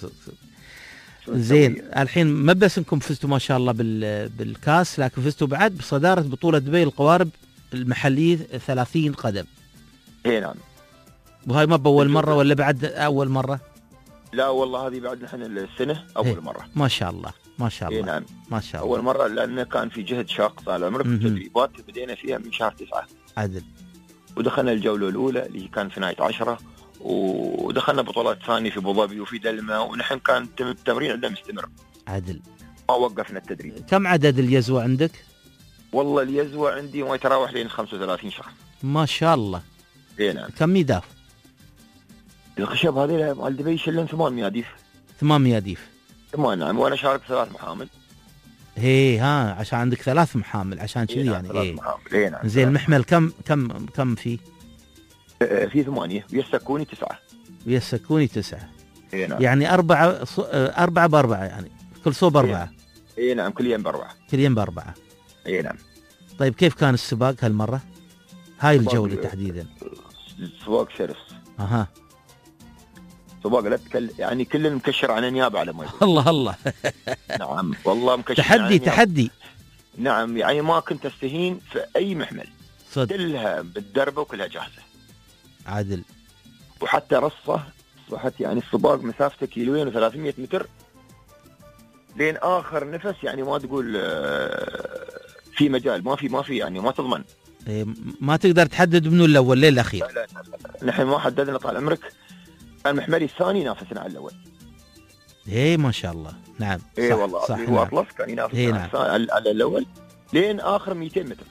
زين، الحين ما بس انكم فزتوا ما شاء الله بالكاس، لكن فزتوا بعد بصدارة بطولة دبي القوارب المحلية 30 قدم. ايه نعم. وهاي ما بأول مرة ولا بعد أول مرة؟ لا والله هذه بعد نحن السنة أول مرة. ما شاء الله. إيه نعم. ما شاء الله. أول مرة، لأن كان في جهد شاق طال عمرك، التدريبات بدينا فيها من شهر 9. عدل. ودخلنا الجولة الأولى اللي كان في نهاية 10، ودخلنا بطولات ثانية في أبو ظبي وفي دلما، ونحن كان التمرين عندنا مستمر. عدل. ما وقفنا التدريب. كم عدد اليزوة عندك؟ والله اليزوة عندي ما يتراوح لين 35 شخص. ما شاء الله. إيه نعم. كم ميداف؟ الخشب هذه مال دبي يشيلون 800 ديف. 800 ديف. نعم، وأنا شارك 3 محامل. ها، عشان عندك 3 محامل، عشان كذي يعني. 3 محامل. إيه نعم. زين، المحمل كم فيه؟ في 8، ويسكوني 9. ويسكوني 9. إيه نعم. يعني 4 ب4 يعني كل صوب 4. إيه نعم، كل يوم ب4. كل يوم ب4. إيه نعم. طيب كيف كان السباق هالمرة؟ هاي الجولة تحديدا. سباق شرس. أها. سباق لا يعني كل مكشر عن النيابة على ما يقول. الله. نعم والله مكشر. تحدي. نعم، يعني ما كنت استهين في أي محمل. صدق. كلها بالدربة وكلها جاهزة. عادل. وحتى رصة صحت، يعني السباق مسافته 2.300 متر لين آخر نفس، يعني ما تقول في مجال، ما في يعني ما تضمن. ما تقدر تحدد منو الأول لين الأخير. لا. نحن ما حددنا طال عمرك، المحملي الثاني نافسنا على الأول. ما شاء الله. نعم. صح والله صح. هو أطلس كان ينافس على الأول لين آخر 200 متر.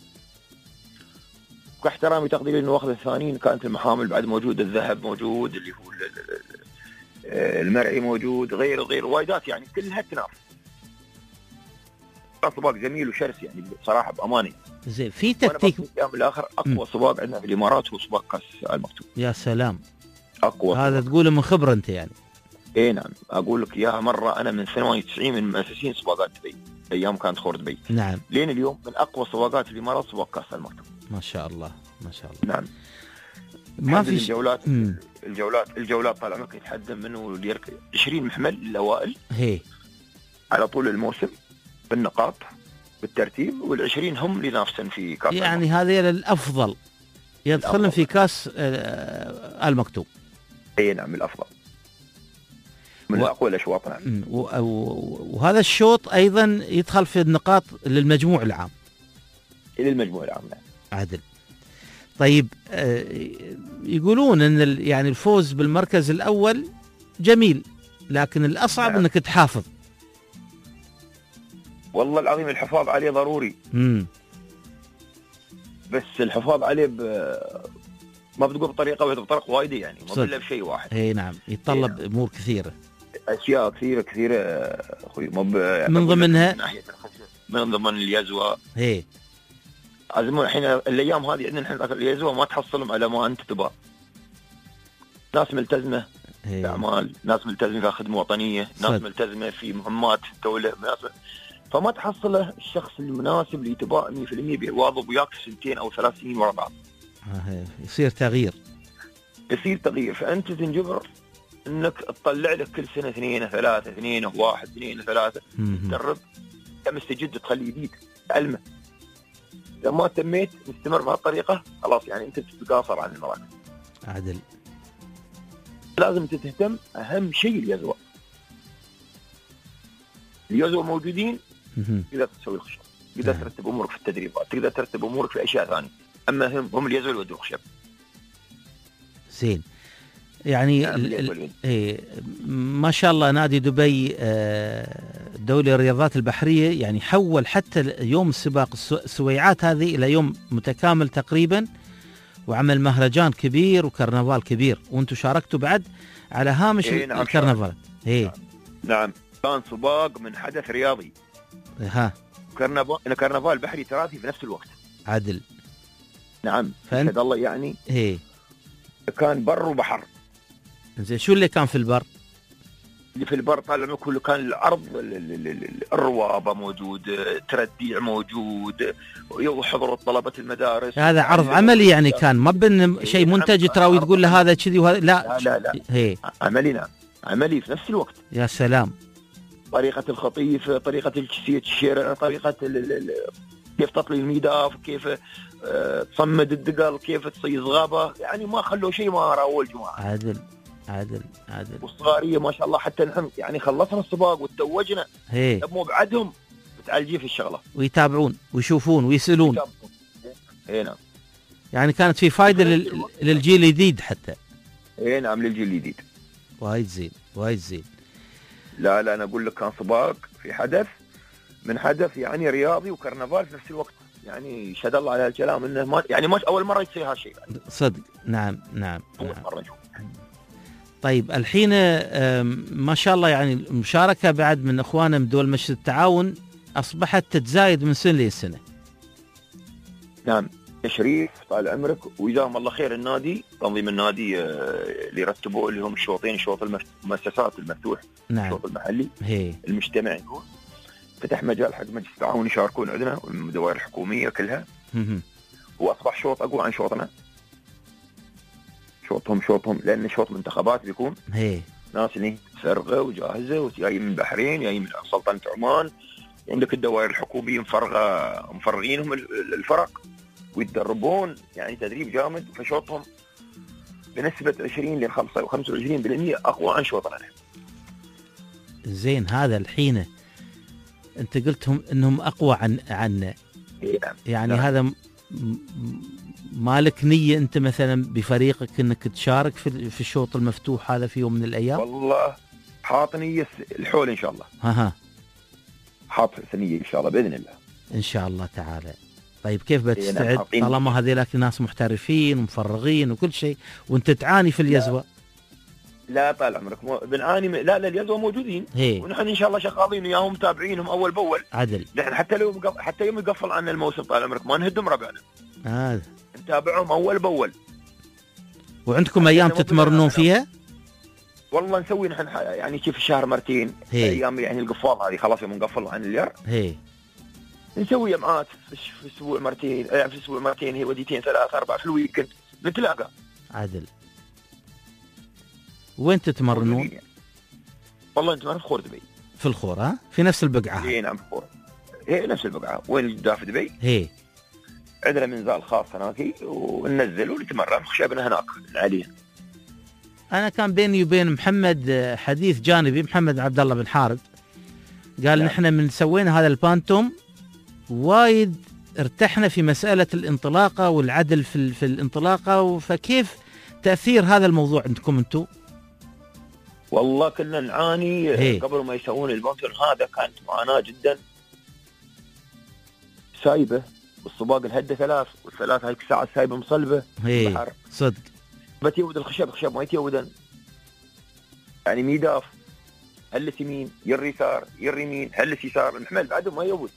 واحترامي تقديري انه واخذ الثانيين، كانت المحامل بعد موجود، الذهب موجود، اللي هو المرعي موجود، غير وايدات، يعني كلها تنافس. كان سباق جميل وشرس يعني بصراحه بامانه. زين، في تكتيك الاخر اقوى سباق عندنا في الامارات هو سباق كاس المكتوم. يا سلام. اقوى. هذا تقوله من خبره انت يعني؟ اي نعم، اقول لك اياها مره، انا من 98 من مؤسسين سباقات دبي، ايام كانت خور دبي. نعم. لين اليوم من اقوى سباقات الامارات سباق كاس المكتب. ما شاء الله ما شاء الله. نعم. ما في الجولات طال عمرك يتحدى منه اللي يركب 20 محمل الاوائل هي على طول الموسم بالنقاط بالترتيب، وال20 هم اللي ينافسون في كاس يعني هذه الافضل يدخلن في كاس المكتوب. اي نعم الافضل من اقوى الاشواط. نعم. وهذا الشوط ايضا يدخل في النقاط للمجموع العام. للمجموع العام نعم. عدل. طيب يقولون ان يعني الفوز بالمركز الاول جميل، لكن الاصعب انك تحافظ. والله العظيم الحفاظ عليه ضروري. بس الحفاظ عليه ما بتقول بطريقه واحده، بطريقه وايده يعني، ما الا بشيء واحد. اي نعم، يتطلب امور كثيره، اشياء كثيره اخوي. من ضمنها من ضمن اليزوى. هي عزموا الحين الايام هذه عندنا احنا اليزوى ما تحصلهم على ما انت تبغى. ناس ملتزمه في اعمال، ناس ملتزمه في خدمه وطنيه، ناس ملتزمه في مهمات الدوله، فما تحصله الشخص المناسب اللي تبغاه 100% بيواظب وياك 2 أو 3 سنين ورا بعض. يصير تغيير. فانت تنجبر انك تطلع لك كل سنه 2 3 2 1 2 3 تدرب مستجد، تخلي جديد علمه. اذا ما تميت مستمر بهالطريقه خلاص يعني انت تتقاصر عن المراكز. عدل. لازم تهتم، اهم شيء اليزوى موجودين تقدر تسوي الخشب، تقدر ترتب امورك في التدريبات، تقدر ترتب امورك في اشياء ثانيه. اما هم اليزوى اللي ودوا الخشب. زين. يعني ما شاء الله نادي دبي دولة الرياضات البحرية يعني حول حتى يوم السباق السويعات هذه إلى يوم متكامل تقريبا، وعمل مهرجان كبير وكرنفال كبير، وانتم شاركتوا بعد على هامش الكرنفال. نعم كان سباق من حدث رياضي. كرنفال بحري تراثي في نفس الوقت. عدل. نعم. شهد الله يعني. كان بر وبحر. زين شو اللي كان في البر؟ اللي في البر طالع كله كان الارض، الروابه موجود، ترديع موجود، وحضروا طلبه المدارس. هذا عرض عملي يعني، كان ما بين شيء منتج تراوي تقول له هذا كذي وهذا لا. عملي. نعم عملي في نفس الوقت. يا سلام. طريقه الخطيف، طريقه الشير، طريقه كيف تطلي الميداف، كيف تصمد الدقل، كيف تصيز غابه، يعني ما خلوا شيء ما راوا الجماعه. عدل. والصغاريه ما شاء الله حتى نحن يعني خلصنا السباق وتوجنا مو بعدهم متعالجين في الشغله ويتابعون ويشوفون ويسالون. نعم. يعني كانت في فائده للجيل الجديد حتى. نعم للجيل الجديد. وايد زين. لا انا اقول لك كان سباق في حدث من حدث يعني رياضي وكرنفال في نفس الوقت، يعني شهد الله على الكلام انه ما يعني ما اول مره يصير هالشيء يعني. صدق. نعم. اول مره نشوف. طيب الحين ما شاء الله يعني المشاركه بعد من اخواننا من دول مجلس التعاون اصبحت تتزايد من سنه لسنه. نعم تشريف طال عمرك، وجزاهم الله خير النادي، تنظيم النادي اللي رتبوه اللي هم الشوطين، شوط المؤسسات المفتوح. نعم. الشوط المحلي المجتمعي فتح مجال حق مجلس التعاون يشاركون عندنا والدوائر الحكوميه كلها. واصبح شوط اقوى عن شوطنا. شوطهم لان شوط منتخبات بيكون ناس اللي فرغه وجاهزه وجاي من البحرين، جاي من سلطنه عمان، عندك الدوائر الحكوميه مفرغينهم الفرق ويتدربون يعني تدريب جامد. فشوطهم بنسبه 20 ل 25% اقوى عن شوطنا. زين. هذا الحين انت قلتهم انهم اقوى عنا يعني نعم. هذا مالك نية انت مثلا بفريقك انك تشارك في الشوط المفتوح هذا في يوم من الايام؟ والله حاط نية الحول ان شاء الله. حاط نية ان شاء الله باذن الله. ان شاء الله تعالى. طيب كيف بتستعد طالما هذيلاك ناس محترفين ومفرغين وكل شيء وانت تعاني في اليزوى؟ لا طال عمرك بنعاني لا اليزوى موجودين ونحن ان شاء الله شغالين وياهم متابعينهم اول باول. عدل. نحن حتى يوم يقفل عنا الموسم طال عمرك ما نهدم ربعنا. نتابعهم اول باول. وعندكم ايام تتمرنون فيها؟ والله نسوي نحن يعني شوف الشهر مرتين ايام يعني القفاض هذه خلاص يوم نقفل عن الير نسوي جمعات في الاسبوع مرتين في الاسبوع مرتين هي وديتين 3 4 في الويكند نتلاقى عدل. وين تتمرنون؟ والله نتمرن في خور دبي. في الخور ها؟ في نفس البقعة؟ اي نعم في الخور. هي نفس البقعة وين الجدار في دبي. هي عندنا منزل خاص هناك وننزل ونتمرن خشبنا هناك عليه. أنا كان بيني وبين محمد حديث جانبي، محمد عبد الله بن حارب قال نحن من سوينا هذا البانتوم وايد ارتحنا في مسألة الانطلاقة والعدل في الانطلاقة، فكيف تأثير هذا الموضوع عندكم أنتم؟ والله كنا نعاني قبل ما يسوون البانتوم هذا، كانت معاناة جدا سايبة، والصباق الهدة 3 والثلاث هاي ساعة سايبة مصلبة البحر صدق بتيود الخشب ما يتيودن يعني ميداف هلس يمين يري يسار يري يمين هلس يسار، المحمل بعده ما يود.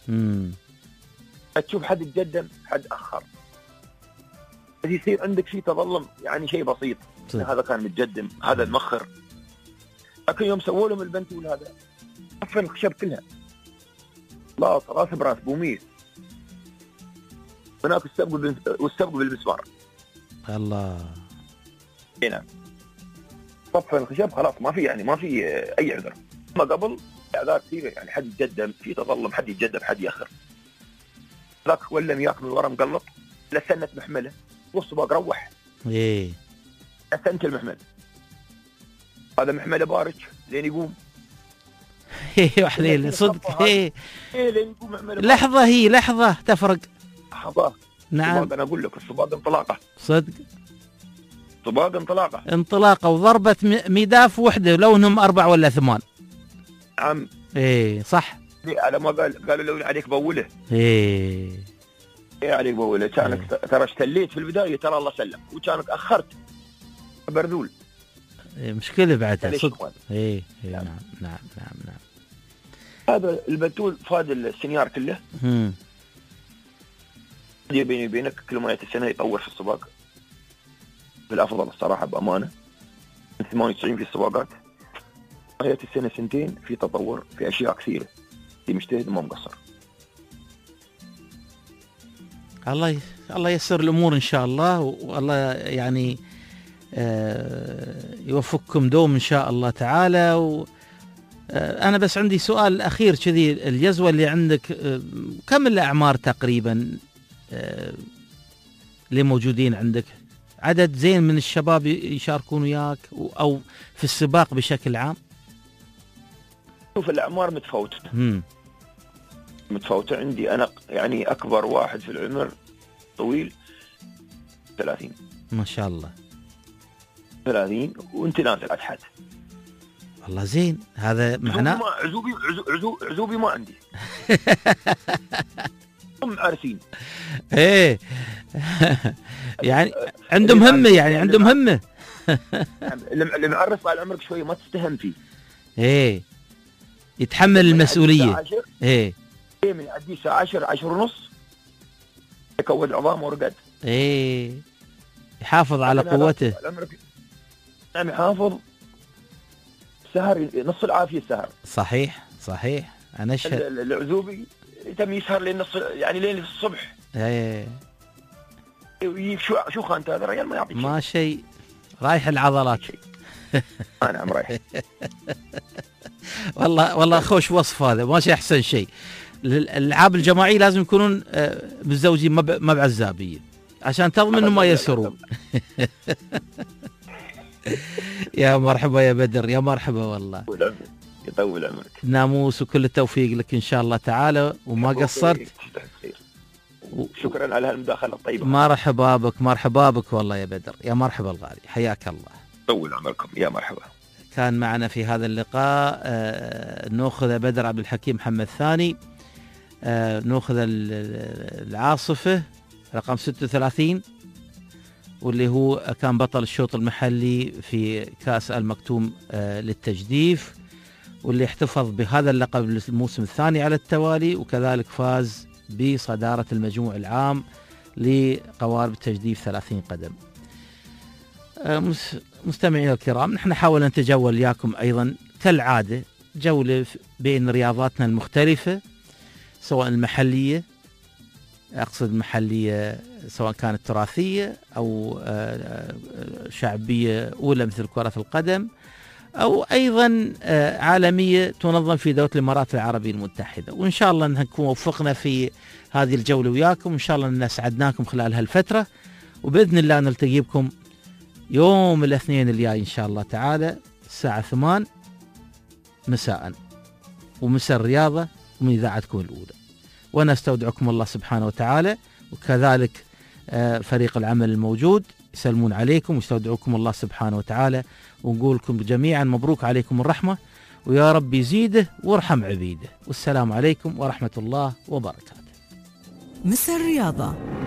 تشوف حد يتقدم حد أخر، يصير عندك شيء تظلم يعني شيء بسيط هذا كان متقدم هذا المخر، لكن يوم سووا لهم البنتول هذا قفل الخشب كلها لا راس براس بوميس هناك والسبق بالمسمار. الله هنا طفى الخشب خلاص ما في اي عذر. ما قبل اعذار كثير يعني حد يتقدم في تظلم، حد يتقدم حد ياخر، ذاك ولا مياك من ورا مقلط لسنة محمله والصباق روح لسنة المحمل هذا محمله بارج لين يقوم وحليل صدق لين يقوم محمله لحظة تفرق لحظة. نعم أنا أقول لك الصباق انطلاقة صدق، صباق انطلاقة وضربة ميداف وحدة لونهم 4 ولا 8. نعم صح على ما قالوا لو عليك بوله عليك بوله كانك ترى اشتليت في البداية ترى الله سلم، وكانك أخرت برذول مشكلة بعدها صدق. نعم هذا البتول فاد السنيار كله. بيني وبينك كل ما يأتي السنة يطور في السباق بالأفضل الصراحة بأمانة، من 98 في السباقات يأتي السنة 2 في تطور في أشياء كثيرة، اللي مجتهد وما مقصر. الله ييسر الأمور إن شاء الله، والله يعني يوفقكم دوم إن شاء الله تعالى. أنا بس عندي سؤال أخير كذي، الجزوة اللي عندك كم الأعمار تقريبا اللي موجودين عندك؟ عدد زين من الشباب يشاركون وياك أو في السباق بشكل عام؟ شوف الأعمار متفاوتة عندي أنا، يعني أكبر واحد في العمر طويل 30 ما شاء الله 30 وانت نازل أحد. والله زين هذا معناه عزوبي ما عندي هم عارفين يعني عندهم همة، يعني عندهم همة اللي معرف على عمرك شوية ما تستهم فيه يتحمل المسؤولية من يعدي الساعة 10 ونص يكود عظام ورقد يحافظ على قوته. نعم يحافظ سهر نص العافية السهر. صحيح أنا أشهد. العزوبي تم يسهر لين نص يعني لين الصبح. شو خانت هذا الرجال ما يعطي ما شيء رايح العضلات. نعم رايح. والله خوش وصف هذا، ماشي أحسن شيء. الألعاب الجماعية لازم يكونون متزوجين ما بعزابية عشان تضمن إنه ما يسرون. يا مرحبا يا بدر، يا مرحبا والله. يطول عمرك. ناموس وكل التوفيق لك إن شاء الله تعالى، وما قصرت. شكرا على هالمداخلة الطيبة. مرحبا بك والله يا بدر، يا مرحبا الغالي، حياك الله. طول عمركم، يا مرحبا. كان معنا في هذا اللقاء نأخذ بدر عبد الحكيم محمد ثاني، نأخذ العاصفة رقم 36 واللي هو كان بطل الشوط المحلي في كأس المكتوم للتجديف، واللي احتفظ بهذا اللقب الموسم الثاني على التوالي، وكذلك فاز بصدارة المجموع العام لقوارب التجديف 30 قدم. مستمعينا الكرام، نحن نحاول أن نتجول وياكم أيضا كالعادة جولة بين رياضاتنا المختلفة، سواء المحلية، أقصد المحلية سواء كانت تراثية أو شعبية أولى مثل كرة القدم، أو أيضا عالمية تنظم في دولة الإمارات العربية المتحدة. وإن شاء الله نكون وفقنا في هذه الجولة وياكم، وإن شاء الله أن أسعدناكم خلال هالفترة، وبإذن الله نلتقي بكم يوم الاثنين الجاي إن شاء الله تعالى الساعة 8 مساء، ومساء الرياضة ومن إذاعتكم الأولى. وأنا أستودعكم الله سبحانه وتعالى، وكذلك فريق العمل الموجود يسلمون عليكم ويستودعكم الله سبحانه وتعالى، ونقول لكم جميعا مبروك عليكم الرحمة، ويا رب يزيده وارحم عبيده. والسلام عليكم ورحمة الله وبركاته. مساء الرياضة